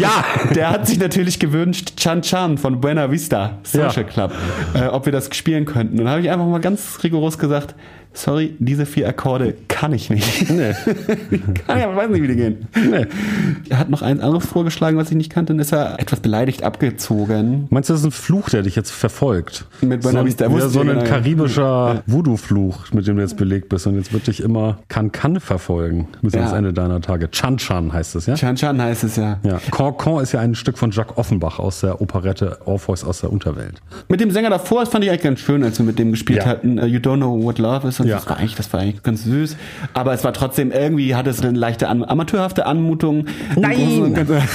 Der hat sich natürlich gewünscht, Chan Chan von Buena Vista Social Club, ob wir das spielen könnten. Und da habe ich einfach mal ganz rigoros gesagt, sorry, diese 4 Akkorde kann ich nicht. Nee. Ich weiß nicht, wie die gehen. Nee. Er hat noch eins anderes vorgeschlagen, was ich nicht kannte, und ist er etwas beleidigt abgezogen. Meinst du, das ist ein Fluch, der dich jetzt verfolgt? Mit Buena Vista. So ein karibischer Voodoo-Fluch, mit dem du jetzt belegt bist, und jetzt wird dich immer Can verfolgen bis ans Ende deiner Tage. Chan Chan heißt es, ja? Chan Chan heißt es, ja. Cancan ist ja ein Stück von Jacques Offenbach aus der Operette Orpheus aus der Unterwelt. Mit dem Sänger davor, das fand ich eigentlich ganz schön, als wir mit dem gespielt hatten. You Don't Know What Love Is. Das war eigentlich ganz süß. Aber es war trotzdem irgendwie, hatte es eine leichte amateurhafte Anmutung. Nein!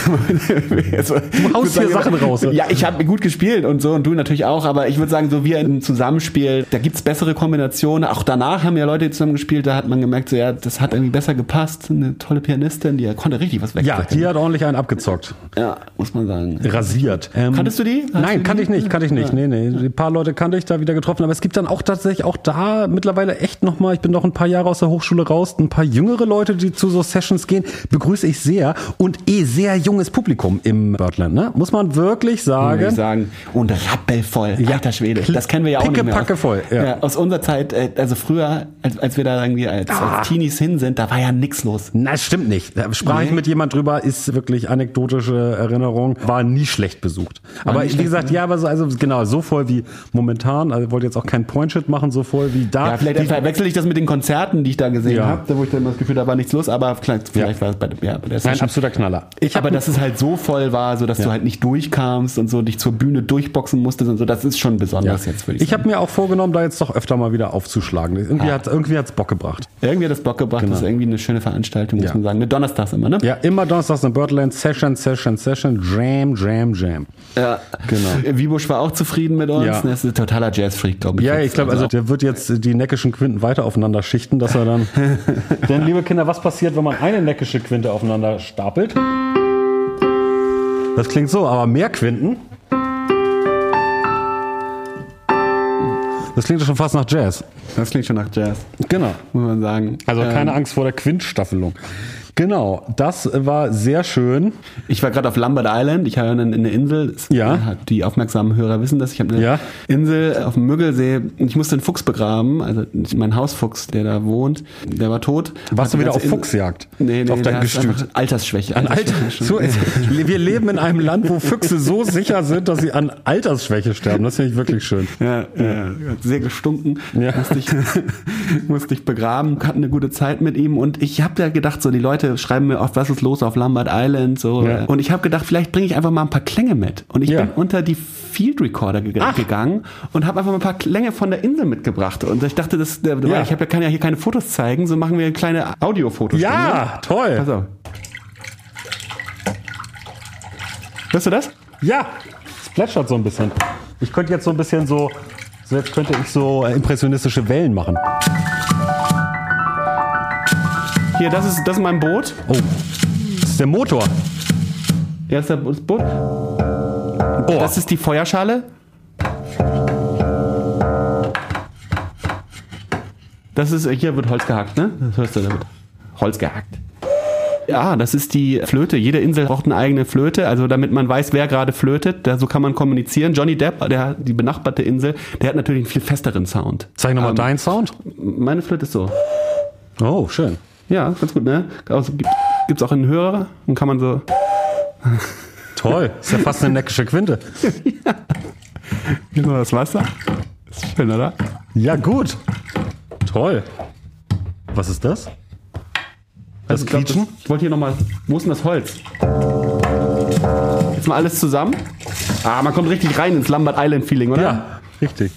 Du haust hier Sachen raus. Ja, ich habe gut gespielt und so, und du natürlich auch, aber ich würde sagen, so wir im Zusammenspiel, da gibt's bessere Kombinationen. Auch danach haben ja Leute zusammen gespielt, da hat man gemerkt, so das hat irgendwie besser gepasst. Eine tolle Pianistin, die konnte richtig was wegdrücken. Ja, die hat ordentlich einen abgezockt. Ja, muss man sagen. Rasiert. Kanntest du die? Nein, kannte ich nicht. Nee. Ein paar Leute kannte ich da wieder getroffen, aber es gibt dann auch tatsächlich auch da mittlerweile echt nochmal, ich bin noch ein paar Jahre aus der Hochschule raus, ein paar jüngere Leute, die zu so Sessions gehen, begrüße ich sehr und sehr junges Publikum im Birdland, ne? Muss man wirklich sagen. Und rappelvoll, alter Schwede. Das kennen wir ja auch nicht mehr. Packevoll, ja. Aus unserer Zeit, also früher, als wir da irgendwie als Teenies hin sind, da war ja nix los. Na, stimmt nicht. Da sprach ich mit jemand drüber, ist wirklich anekdotische Erinnerung, war nie schlecht besucht. Aber wie gesagt, ja, aber so voll wie momentan, also ich wollte jetzt auch kein Point-Shit machen, so voll wie da. Ja, vielleicht verwechsel ich das mit den Konzerten, die ich da gesehen habe, wo ich dann das Gefühl, da war nichts los, aber vielleicht war es bei der Session. Ein absoluter Knaller. Aber dass es halt so voll war, so dass du halt nicht durchkamst und so dich zur Bühne durchboxen musstest und so, das ist schon besonders jetzt, würde ich sagen. Ich habe mir auch vorgenommen, da jetzt doch öfter mal wieder aufzuschlagen. Irgendwie hat's Bock gebracht. Irgendwie hat es Bock gebracht, das ist irgendwie eine schöne Veranstaltung, muss man sagen. Mit Donnerstags immer, ne? Ja, immer Donnerstags in Birdland, Session, Jam. Ja, genau. Wiebusch war auch zufrieden mit uns. Ja. Das ist ein totaler Jazzfreak, glaube ich. Ja, ich glaube, also der wird jetzt die neckischen Quinten weiter aufeinander schichten, dass er dann... Denn, liebe Kinder, was passiert, wenn man eine neckische Quinte aufeinander stapelt? Das klingt so, aber mehr Quinten... Das klingt schon fast nach Jazz. Das klingt schon nach Jazz. Genau. Muss man sagen. Also keine Angst vor der Quintstaffelung. Genau, das war sehr schön. Ich war gerade auf Lambert Island. Ich habe eine Insel. Ja. Die aufmerksamen Hörer wissen das. Ich habe eine Insel auf dem Müggelsee. Und ich musste einen Fuchs begraben. Also mein Hausfuchs, der da wohnt, der war tot. Warst du wieder auf Fuchsjagd? Nee, auf dein Gestüt. Altersschwäche. Wir leben in einem Land, wo Füchse so sicher sind, dass sie an Altersschwäche sterben. Das finde ich wirklich schön. Ja, sehr gestunken. Ja. Musste ich begraben. Hatten eine gute Zeit mit ihm. Und ich habe da gedacht, so die Leute schreiben mir oft, was ist los auf Lambert Island, so. Ja. Und ich habe gedacht, vielleicht bringe ich einfach mal ein paar Klänge mit. Und ich bin unter die Field Recorder gegangen und habe einfach mal ein paar Klänge von der Insel mitgebracht. Und ich dachte, ich kann ja hier keine Fotos zeigen, so machen wir kleine Audiofotos. Ja, toll. Pass auf. Hörst du das? Ja, es plätschert so ein bisschen. Ich könnte jetzt so ein bisschen jetzt könnte ich so impressionistische Wellen machen. Hier, das ist mein Boot. Oh, das ist der Motor. Ja, das ist das Boot. Oh. Das ist die Feuerschale. Hier wird Holz gehackt, ne? Das hörst du, da wird Holz gehackt. Ja, das ist die Flöte. Jede Insel braucht eine eigene Flöte, also damit man weiß, wer gerade flötet. So kann man kommunizieren. Johnny Depp, die benachbarte Insel, der hat natürlich einen viel festeren Sound. Zeig nochmal deinen Sound. Meine Flöte ist so. Oh, schön. Ja, ganz gut, ne? Also gibt's auch einen Hörer und kann man so... Toll, ist ja fast eine neckische Quinte. Ja. Hier noch das Wasser. Ist schön, oder? Ja, gut. Toll. Was ist das? Das Quietschen? Ich wollte hier nochmal... Wo ist denn das Holz? Jetzt mal alles zusammen. Man kommt richtig rein ins Lambert Island Feeling, oder? Ja, richtig.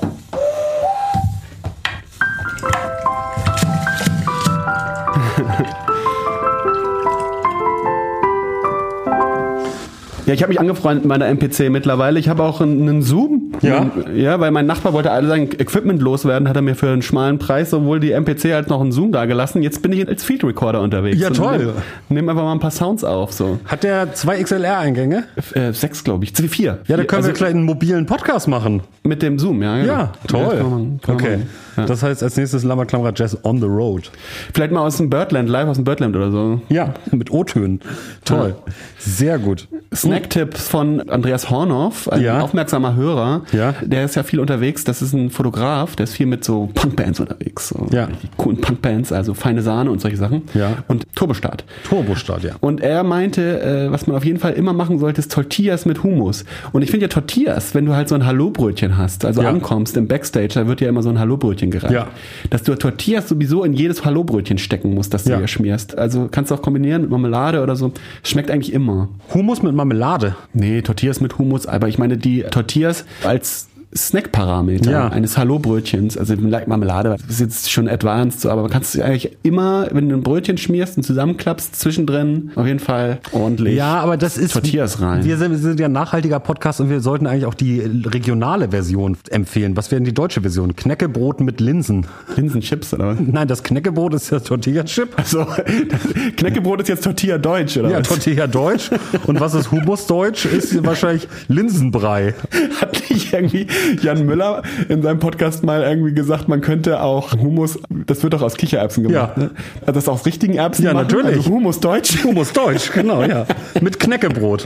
Ja, ich habe mich angefreundet mit meiner MPC mittlerweile. Ich habe auch einen Zoom. Ja. Ja, weil mein Nachbar wollte all sein Equipment loswerden, hat er mir für einen schmalen Preis sowohl die MPC als noch einen Zoom dagelassen. Jetzt bin ich als Field Recorder unterwegs. Ja, toll. Nimm einfach mal ein paar Sounds auf. So. Hat der 2 XLR-Eingänge? 6, glaube ich. 4. Ja, da können wir gleich einen mobilen Podcast machen. Mit dem Zoom, ja. Genau. Ja, toll. Ja, okay. Ja. Das heißt, als nächstes Lambert Jazz on the road. Vielleicht mal aus dem Birdland, live aus dem Birdland oder so. Ja, mit O-Tönen. Toll. Ja. Sehr gut. Snacktipps von Andreas Hornoff, ein aufmerksamer Hörer. Ja. Der ist ja viel unterwegs. Das ist ein Fotograf, der ist viel mit so Punkbands unterwegs. So coolen Punkbands, also Feine Sahne und solche Sachen. Ja. Und Turbostart. Turbostart, ja. Und er meinte, was man auf jeden Fall immer machen sollte, ist Tortillas mit Hummus. Und ich finde ja Tortillas, wenn du halt so ein Hallo-Brötchen hast, also ankommst im Backstage, da wird ja immer so ein Hallo-Brötchen gereicht. Ja. Dass du Tortillas sowieso in jedes Hallo-Brötchen stecken musst, das du hier schmierst. Also kannst du auch kombinieren mit Marmelade oder so. Schmeckt eigentlich immer. Hummus mit Marmelade? Nee, Tortillas mit Hummus, aber ich meine die Tortillas als Snackparameter eines Hallo-Brötchens. Also Marmelade ist jetzt schon advanced, so, aber man kannst eigentlich immer, wenn du ein Brötchen schmierst und zusammenklappst, zwischendrin auf jeden Fall ordentlich aber das ist Tortillas rein. Wir sind ja ein nachhaltiger Podcast und wir sollten eigentlich auch die regionale Version empfehlen. Was wäre denn die deutsche Version? Knäckebrot mit Linsen. Linsenchips, oder was? Nein, das Knäckebrot ist das Tortilla-Chip. Also, Knäckebrot ist jetzt Tortilla-Deutsch, oder was? Ja, Tortilla-Deutsch. Und was ist Hummus-Deutsch? Ist wahrscheinlich Linsenbrei. Hat nicht irgendwie Jan Müller in seinem Podcast mal irgendwie gesagt, man könnte auch Hummus, das wird doch aus Kichererbsen gemacht, Ja. ne? Also das aus richtigen Erbsen Ja, machen? natürlich. Also Hummus Deutsch? Hummus Deutsch, genau, ja. Mit Knäckebrot.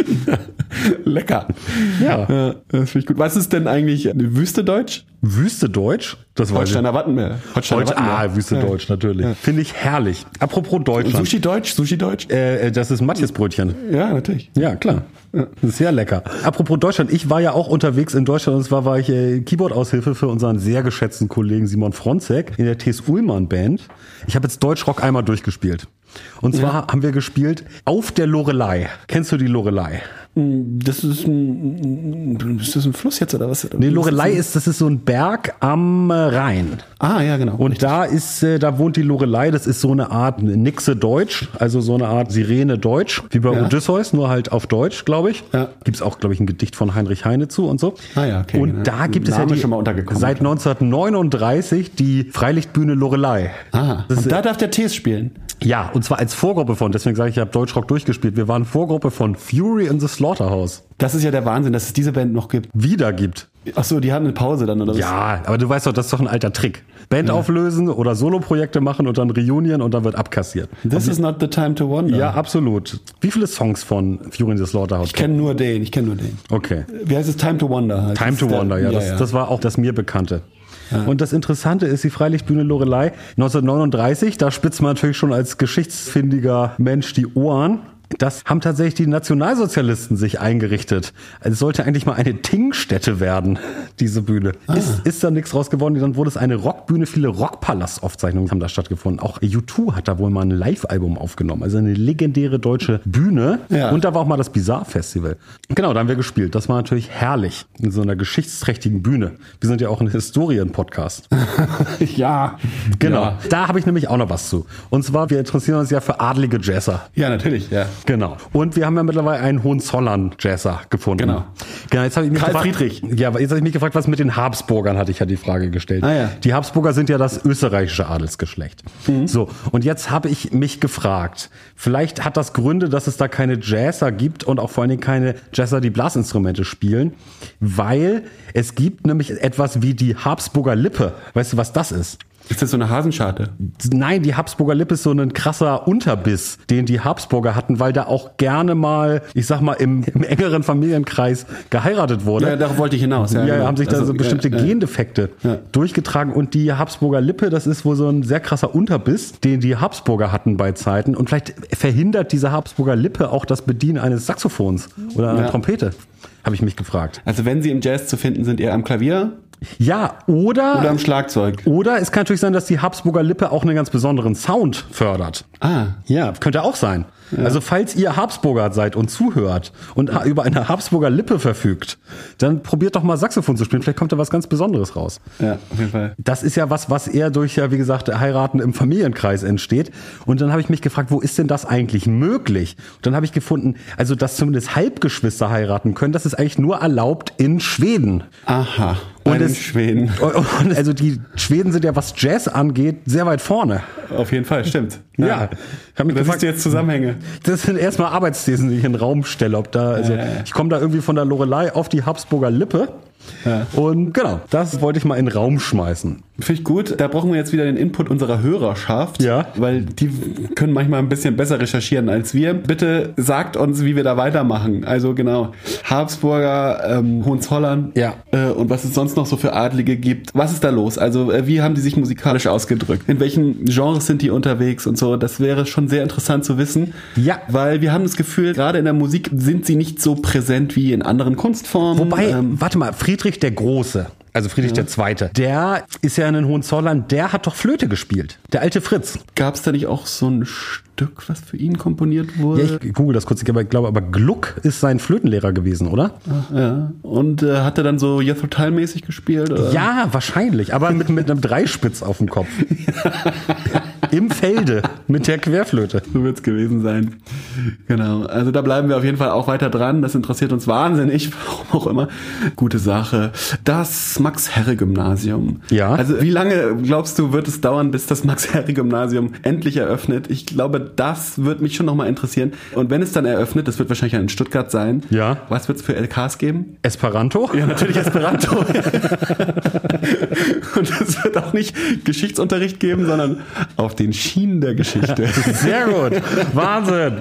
Lecker. Ja. Das finde ich gut. Was ist denn eigentlich eine Wüste Deutsch? Wüste Deutsch? Das weiß ich. Holsteiner Wattenmeer. Wüste Deutsch, natürlich. Finde ich herrlich. Apropos Deutschland. Sushi Deutsch? Das ist Matthias Brötchen. Ja, natürlich. Ja, klar. Das ist sehr lecker. Apropos Deutschland, ich war ja auch unterwegs in Deutschland und zwar war ich Keyboard-Aushilfe für unseren sehr geschätzten Kollegen Simon Fronzek in der T.S. Ullmann Band. Ich habe jetzt Deutschrock einmal durchgespielt. Und zwar haben wir gespielt auf der Loreley. Kennst du die Loreley? Ist das ein Fluss jetzt oder was? Nee, Loreley das ist so ein Berg am Rhein. Ah, ja, genau. Und da wohnt die Loreley, das ist so eine Art Nixe Deutsch, also so eine Art Sirene Deutsch, wie bei Odysseus, nur halt auf Deutsch, glaube ich. Ja. Gibt's auch, glaube ich, ein Gedicht von Heinrich Heine zu und so. Ah ja, okay. Und da gibt es ja schon mal untergekommen. seit 1939 die Freilichtbühne Loreley. Ah, und da darf der Tees spielen. Ja, und zwar als Vorgruppe von, deswegen sage ich habe Deutschrock durchgespielt. Wir waren Vorgruppe von Fury in the Slaughterhouse. Das ist ja der Wahnsinn, dass es diese Band noch gibt. Wieder gibt. Ach so, die haben eine Pause dann, oder was? Ja, aber du weißt doch, das ist doch ein alter Trick. Band auflösen oder Soloprojekte machen und dann Reunion und dann wird abkassiert. This is not the time to wonder. Ja, absolut. Wie viele Songs von Fury in the Slaughterhouse? Ich kenne nur den. Okay. Wie heißt es? Time to Wonder. Halt. Time to Wonder, ja. Das war auch das mir Bekannte. Ja. Und das Interessante ist, die Freilichtbühne Loreley 1939, da spitzt man natürlich schon als geschichtsfindiger Mensch die Ohren. Das haben tatsächlich die Nationalsozialisten sich eingerichtet. Also es sollte eigentlich mal eine Tingstätte werden, diese Bühne. Ist da nichts draus geworden, dann wurde es eine Rockbühne. Viele Rockpalast-Aufzeichnungen haben da stattgefunden. Auch U2 hat da wohl mal ein Live-Album aufgenommen. Also eine legendäre deutsche Bühne. Ja. Und da war auch mal das Bizarre-Festival. Genau, da haben wir gespielt. Das war natürlich herrlich. In so einer geschichtsträchtigen Bühne. Wir sind ja auch ein Historien-Podcast. Ja. Genau. Ja. Da habe ich nämlich auch noch was zu. Und zwar, wir interessieren uns ja für adlige Jazzer. Ja, natürlich, ja. Genau. Und wir haben ja mittlerweile einen Hohenzollern-Jazzer gefunden. Genau. Jetzt habe ich mich Karl gefragt, Friedrich. Ja, aber jetzt habe ich mich gefragt, was mit den Habsburgern, hatte ich ja die Frage gestellt. Ah, ja. Die Habsburger sind ja das österreichische Adelsgeschlecht. So, und jetzt habe ich mich gefragt, vielleicht hat das Gründe, dass es da keine Jazzer gibt und auch vor allen Dingen keine Jazzer, die Blasinstrumente spielen, weil es gibt nämlich etwas wie die Habsburger Lippe. Weißt du, was das ist? Ist das so eine Hasenscharte? Nein, die Habsburger Lippe ist so ein krasser Unterbiss, den die Habsburger hatten, weil da auch gerne mal, ich sag mal, im engeren Familienkreis geheiratet wurde. Ja, darauf wollte ich hinaus. Ja, genau. haben sich da so bestimmte Gendefekte durchgetragen. Und die Habsburger Lippe, das ist wohl so ein sehr krasser Unterbiss, den die Habsburger hatten bei Zeiten. Und vielleicht verhindert diese Habsburger Lippe auch das Bedienen eines Saxophons oder einer Trompete, habe ich mich gefragt. Also wenn sie im Jazz zu finden sind, eher am Klavier Ja, oder am Schlagzeug. Oder es kann natürlich sein, dass die Habsburger Lippe auch einen ganz besonderen Sound fördert. Ah. Ja, könnte auch sein. Ja. Also falls ihr Habsburger seid und zuhört und über eine Habsburger Lippe verfügt, dann probiert doch mal Saxophon zu spielen. Vielleicht kommt da was ganz Besonderes raus. Ja, auf jeden Fall. Das ist ja was eher durch, ja, wie gesagt, Heiraten im Familienkreis entsteht. Und dann habe ich mich gefragt, wo ist denn das eigentlich möglich? Und dann habe ich gefunden, also dass zumindest Halbgeschwister heiraten können, das ist eigentlich nur erlaubt in Schweden. Aha. Und in Schweden. Und also die Schweden sind ja, was Jazz angeht, sehr weit vorne. Auf jeden Fall, stimmt. Ja. Ich hab mich Was gefragt, sind jetzt Zusammenhänge? das sind erstmal Arbeitsthesen, die ich in den Raum stelle. Ob da, also ich komme da irgendwie von der Loreley auf die Habsburger Lippe. Ja. Und genau, das wollte ich mal in den Raum schmeißen. Finde ich gut. Da brauchen wir jetzt wieder den Input unserer Hörerschaft, weil die können manchmal ein bisschen besser recherchieren als wir. Bitte sagt uns, wie wir da weitermachen. Also genau, Habsburger, Hohenzollern und was es sonst noch so für Adlige gibt. Was ist da los? Also wie haben die sich musikalisch ausgedrückt? In welchen Genres sind die unterwegs und so? Das wäre schon sehr interessant zu wissen. Ja. Weil wir haben das Gefühl, gerade in der Musik sind sie nicht so präsent wie in anderen Kunstformen. Wobei, warte mal, Friedrich der Große, also Friedrich der Zweite, der ist ja in den Hohenzollern, der hat doch Flöte gespielt. Der alte Fritz. Gab es da nicht auch so ein Stück, was für ihn komponiert wurde? Ja, ich google das kurz, ich glaube, aber Gluck ist sein Flötenlehrer gewesen, oder? Ach, ja. Und hat er dann so Jethro Tull-mäßig gespielt? Oder? Ja, wahrscheinlich, aber mit einem Dreispitz auf dem Kopf. Im Felde mit der Querflöte. So wird's gewesen sein. Genau. Also da bleiben wir auf jeden Fall auch weiter dran. Das interessiert uns wahnsinnig. Warum auch immer. Gute Sache. Das Max-Herre-Gymnasium. Ja. Also wie lange, glaubst du, wird es dauern, bis das Max-Herre-Gymnasium endlich eröffnet? Ich glaube, das wird mich schon nochmal interessieren. Und wenn es dann eröffnet, das wird wahrscheinlich in Stuttgart sein. Ja. Was wird's für LKs geben? Esperanto? Ja, natürlich Esperanto. Und es wird auch nicht Geschichtsunterricht geben, sondern auf den Schienen der Geschichte. Sehr gut. Wahnsinn.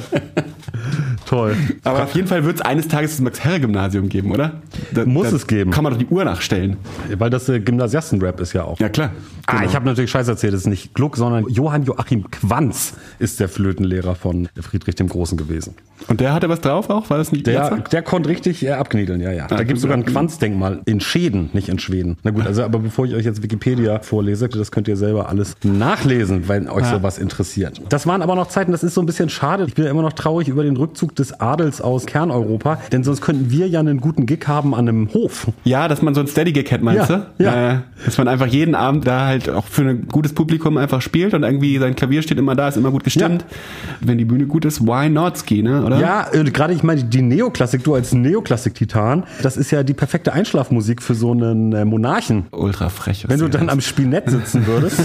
Toll. Aber auf jeden Fall wird es eines Tages das Max-Herre-Gymnasium geben, oder? Muss es geben. Kann man doch die Uhr nachstellen. Weil das Gymnasiasten-Rap ist ja auch. Ja, klar. Genau. Ich habe natürlich Scheiß erzählt, es ist nicht Gluck, sondern Johann Joachim Quanz ist der Flötenlehrer von Friedrich dem Großen gewesen. Und der hatte was drauf auch? War das nicht der konnte richtig abkniedeln, ja. Da gibt es sogar ein Quanz-Denkmal in Schweden, nicht in Schweden. Na gut, also aber bevor ich euch jetzt Wikipedia vorlese, das könnt ihr selber alles nachlesen, wenn euch sowas interessiert. Das waren aber noch Zeiten, das ist so ein bisschen schade. Ich bin ja immer noch traurig über den Rückzug des Adels aus Kerneuropa, denn sonst könnten wir ja einen guten Gig haben an einem Hof. Ja, dass man so ein Steady-Gig hat, meinst du? Ja. Dass man einfach jeden Abend da halt auch für ein gutes Publikum einfach spielt und irgendwie sein Klavier steht immer da, ist immer gut gestimmt. Ja. Wenn die Bühne gut ist, why not, Ski, ne? Oder? Ja, gerade ich meine, die Neoklassik, du als Neoklassik-Titan, das ist ja die perfekte Einschlafmusik für so einen Monarchen. Ultra frech. Wenn du dann am Spinett sitzen würdest,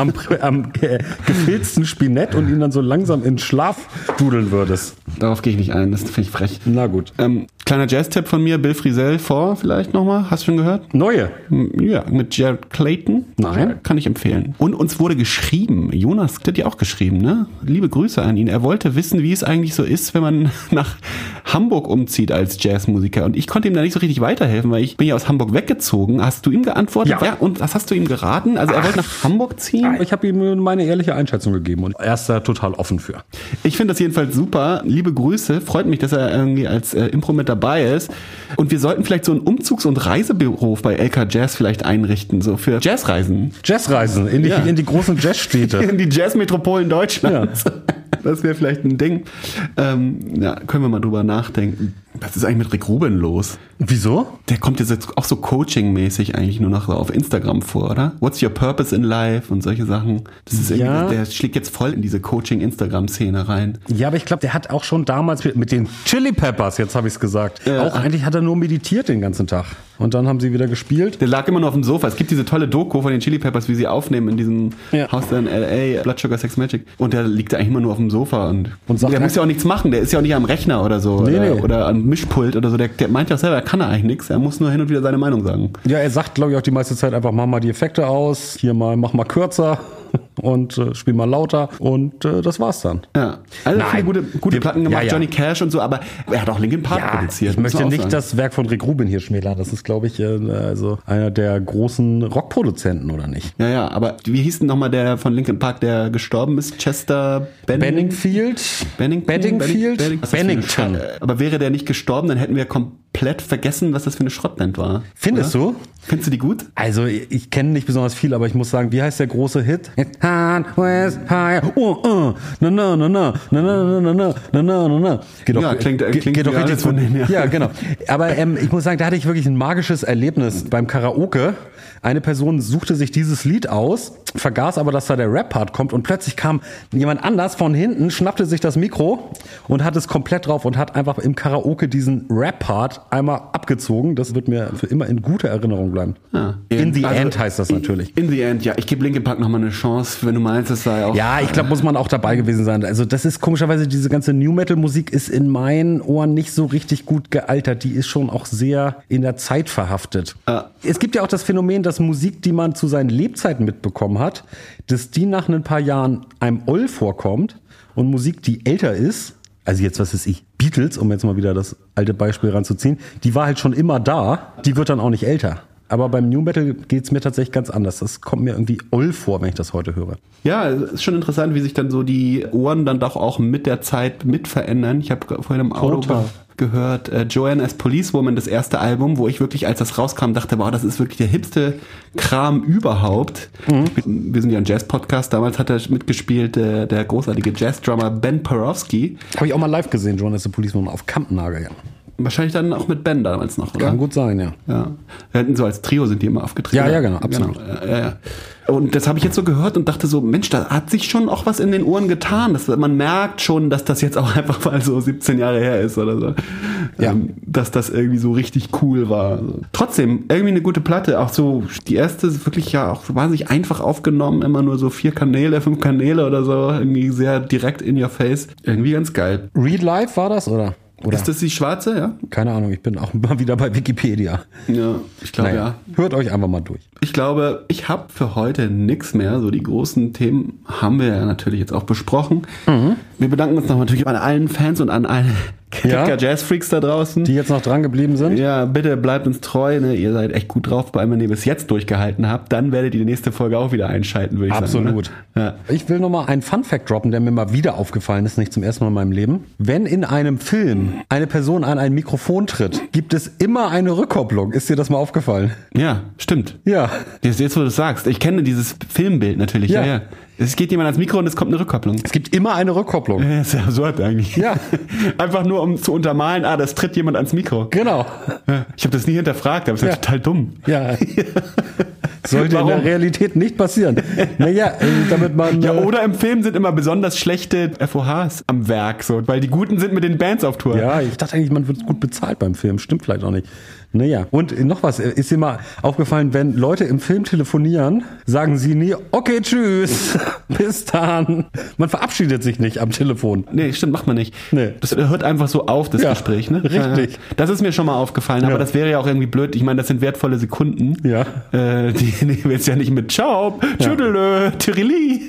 am gefilzten Spinett und ihn dann so langsam in Schlaf dudeln würdest. Darauf gehe ich nicht ein, das finde ich frech. Na gut. Kleiner Jazz-Tipp von mir, Bill Frisell vielleicht nochmal. Hast du schon gehört? Neue? Ja, mit Jared Clayton. Nein. Kann ich empfehlen. Und uns wurde geschrieben, Jonas hat ja auch geschrieben, ne? Liebe Grüße an ihn. Er wollte wissen, wie es eigentlich so ist, wenn man nach Hamburg umzieht als Jazzmusiker. Und ich konnte ihm da nicht so richtig weiterhelfen, weil ich bin ja aus Hamburg weggezogen. Hast du ihm geantwortet? Ja. Und was hast du ihm geraten? Also er wollte nach Hamburg ziehen? Ich habe ihm meine ehrliche Einschätzung gegeben und er ist da total offen für. Ich finde das jedenfalls super. Liebe Grüße. Freut mich, dass er irgendwie als Impro mit dabei ist. Und wir sollten vielleicht so ein Umzugs- und Reisebüro bei LK Jazz vielleicht einrichten, so für Jazzreisen. Jazzreisen in die großen Jazzstädte. In die Jazzmetropolen Deutschlands. Ja. Das wäre vielleicht ein Ding. Können wir mal drüber nachdenken. Was ist eigentlich mit Rick Rubin los? Wieso? Der kommt jetzt auch so Coaching-mäßig eigentlich nur noch so auf Instagram vor, oder? What's your purpose in life und solche Sachen. Das ist irgendwie, der schlägt jetzt voll in diese Coaching-Instagram-Szene rein. Ja, aber ich glaube, der hat auch schon damals mit den Chili Peppers, jetzt habe ich es gesagt, eigentlich hat er nur meditiert den ganzen Tag. Und dann haben sie wieder gespielt. Der lag immer nur auf dem Sofa. Es gibt diese tolle Doku von den Chili Peppers, wie sie aufnehmen in diesem Haus da in L.A., Blood Sugar Sex Magic. Und der liegt eigentlich immer nur auf dem Sofa. Und sagt, der muss ja auch nichts machen. Der ist ja auch nicht am Rechner oder so. Oder am Mischpult oder so. Der meint ja auch selber, er kann eigentlich nichts. Er muss nur hin und wieder seine Meinung sagen. Ja, er sagt, glaube ich, auch die meiste Zeit einfach, mach mal die Effekte aus. Hier mal, mach mal kürzer. Und spiel mal lauter und das war's dann. Ja, also viele gute Platten gemacht, Johnny Cash und so, aber er hat auch Linkin Park produziert. Ich möchte nicht das Werk von Rick Rubin hier schmälern. Das ist, glaube ich, also einer der großen Rockproduzenten, oder nicht? Ja, aber wie hieß denn nochmal der von Linkin Park, der gestorben ist? Chester Benningfield? Bennington. Aber wäre der nicht gestorben, dann hätten wir komplett vergessen, was das für eine Schrottband war. Findest du? Findest du die gut? Also ich kenne nicht besonders viel, aber ich muss sagen, wie heißt der große Hit? Geht doch richtig von denen, ja, genau. Aber ich muss sagen, da hatte ich wirklich ein magisches Erlebnis beim Karaoke. Eine Person suchte sich dieses Lied aus, vergaß aber, dass da der Rap-Part kommt und plötzlich kam jemand anders von hinten, schnappte sich das Mikro und hat es komplett drauf und hat einfach im Karaoke diesen Rap-Part einmal abgezogen. Das wird mir für immer in guter Erinnerung bleiben. In the End heißt das natürlich. In the End, ja. Ich gebe Linkin Park nochmal eine Chance, wenn du meinst, es sei auch... Ja, ich glaube, muss man auch dabei gewesen sein. Also das ist komischerweise, diese ganze New-Metal-Musik ist in meinen Ohren nicht so richtig gut gealtert. Die ist schon auch sehr in der Zeit verhaftet. Es gibt ja auch das Phänomen, dass Musik, die man zu seinen Lebzeiten mitbekommen hat, dass die nach ein paar Jahren einem Oll vorkommt und Musik, die älter ist, also jetzt, was weiß ich, Beatles, um jetzt mal wieder das alte Beispiel ranzuziehen, die war halt schon immer da, die wird dann auch nicht älter. Aber beim New Metal geht's mir tatsächlich ganz anders. Das kommt mir irgendwie Oll vor, wenn ich das heute höre. Ja, es ist schon interessant, wie sich dann so die Ohren dann doch auch mit der Zeit mit verändern. Ich habe vorhin im Auto gehört, Joanne as Policewoman, das erste Album, wo ich wirklich, als das rauskam, dachte, boah, das ist wirklich der hipste Kram überhaupt. Wir sind ja ein Jazz-Podcast. Damals hat er mitgespielt, der großartige Jazz-Drummer Ben Porowski. Habe ich auch mal live gesehen, Joanne as Policewoman auf Kampnagel, ja. Wahrscheinlich dann auch mit Ben damals noch, oder? Kann gut sein, ja. Ja. Wir hatten so als Trio sind die immer aufgetreten. Ja, genau, absolut. Genau. Ja. Und das habe ich jetzt so gehört und dachte so, Mensch, da hat sich schon auch was in den Ohren getan. Man merkt schon, dass das jetzt auch einfach mal so 17 Jahre her ist oder so. Ja. Dass das irgendwie so richtig cool war. Trotzdem, irgendwie eine gute Platte. Auch so, die erste ist wirklich ja auch wahnsinnig einfach aufgenommen. Immer nur so 4 Kanäle, 5 Kanäle oder so. Irgendwie sehr direkt in your face. Irgendwie ganz geil. Read Live war das, oder? Ist das die schwarze, ja? Keine Ahnung, ich bin auch mal wieder bei Wikipedia. Ja, ich glaube ja. Hört euch einfach mal durch. Ich glaube, ich habe für heute nichts mehr. So die großen Themen haben wir ja natürlich jetzt auch besprochen. Wir bedanken uns noch natürlich an allen Fans und an alle Jazz-Freaks da draußen. Die jetzt noch dran geblieben sind. Ja, bitte bleibt uns treu. Ne? Ihr seid echt gut drauf, vor allem wenn ihr bis jetzt durchgehalten habt. Dann werdet ihr die nächste Folge auch wieder einschalten, würde ich sagen. Absolut. Ja. Ich will nochmal einen Fun-Fact droppen, der mir mal wieder aufgefallen ist, nicht zum ersten Mal in meinem Leben. Wenn in einem Film eine Person an ein Mikrofon tritt, gibt es immer eine Rückkopplung. Ist dir das mal aufgefallen? Ja, stimmt. Ja. Jetzt, wo du es sagst. Ich kenne dieses Filmbild natürlich. Ja. Es geht jemand ans Mikro und es kommt eine Rückkopplung. Es gibt immer eine Rückkopplung. Ja, ist ja absurd eigentlich. Ja. Einfach nur, um zu untermalen, das tritt jemand ans Mikro. Genau. Ja. Ich habe das nie hinterfragt, aber es ist ja total dumm. Ja. Sollte in der Realität nicht passieren. Naja, damit man... Ja, oder im Film sind immer besonders schlechte FOHs am Werk, so, weil die Guten sind mit den Bands auf Tour. Ja, ich dachte eigentlich, man wird gut bezahlt beim Film. Stimmt vielleicht auch nicht. Naja, und noch was, ist dir mal aufgefallen, wenn Leute im Film telefonieren, sagen sie nie, okay, tschüss, bis dann. Man verabschiedet sich nicht am Telefon. Nee, stimmt, macht man nicht. Nee. Das hört einfach so auf, das Gespräch, ne? Richtig. Ja. Das ist mir schon mal aufgefallen, aber das wäre ja auch irgendwie blöd. Ich meine, das sind wertvolle Sekunden. Ja. Die willst ja nicht mit Ciao, Tschüdelö, Tirili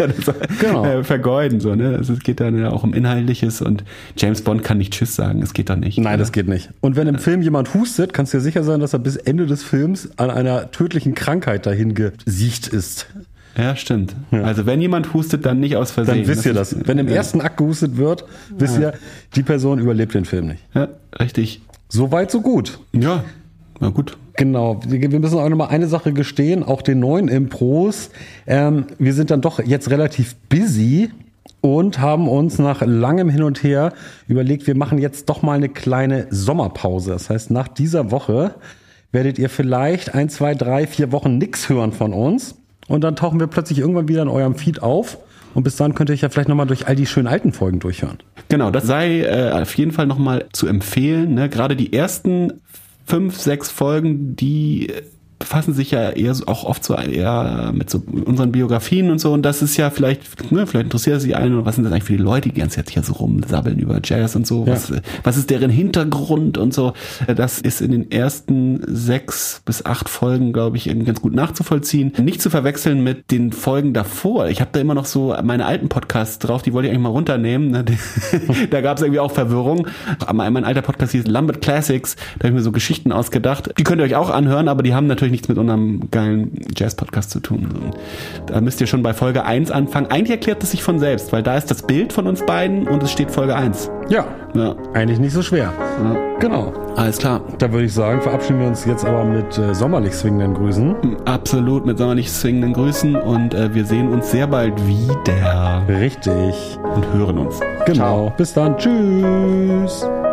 vergeuden, so, ne? Also es geht dann ja auch um Inhaltliches und James Bond kann nicht Tschüss sagen, das geht doch nicht. Nein, das geht nicht. Und wenn im Film jemand hustet, kannst du dir sicher sein, dass er bis Ende des Films an einer tödlichen Krankheit dahin gesiegt ist. Ja, stimmt. Ja. Also wenn jemand hustet, dann nicht aus Versehen. Dann wisst ihr das. Wenn im ersten Akt gehustet wird, wisst ihr, die Person überlebt den Film nicht. Ja, richtig. So weit, so gut. Ja, na gut. Genau. Wir müssen auch noch mal eine Sache gestehen, auch den neuen Impros. Wir sind dann doch jetzt relativ busy und haben uns nach langem Hin und Her überlegt, wir machen jetzt doch mal eine kleine Sommerpause. Das heißt, nach dieser Woche werdet ihr vielleicht 1, 2, 3, 4 Wochen nichts hören von uns. Und dann tauchen wir plötzlich irgendwann wieder in eurem Feed auf. Und bis dahin könnt ihr euch ja vielleicht nochmal durch all die schönen alten Folgen durchhören. Genau, das sei auf jeden Fall nochmal zu empfehlen. Ne? Gerade die ersten 5, 6 Folgen, die befassen sich ja eher auch oft so eher mit so unseren Biografien und so, und das ist ja vielleicht interessiert es sich einen, und was sind das eigentlich für die Leute, die die ganze Zeit hier so rumsabbeln über Jazz und so, was ist deren Hintergrund und so. Das ist in den ersten 6 bis 8 Folgen, glaube ich, irgendwie ganz gut nachzuvollziehen. Nicht zu verwechseln mit den Folgen davor. Ich habe da immer noch so meine alten Podcasts drauf, die wollte ich eigentlich mal runternehmen. Da gab es irgendwie auch Verwirrung. Mein alter Podcast hieß Lambert Classics, da habe ich mir so Geschichten ausgedacht. Die könnt ihr euch auch anhören, aber die haben natürlich nichts mit unserem geilen Jazz-Podcast zu tun. Da müsst ihr schon bei Folge 1 anfangen. Eigentlich erklärt es sich von selbst, weil da ist das Bild von uns beiden und es steht Folge 1. Ja. Eigentlich nicht so schwer. Ja. Genau. Alles klar. Da würde ich sagen, verabschieden wir uns jetzt aber mit sommerlich swingenden Grüßen. Absolut, mit sommerlich swingenden Grüßen, und wir sehen uns sehr bald wieder. Richtig. Und hören uns. Genau. Ciao. Bis dann. Tschüss.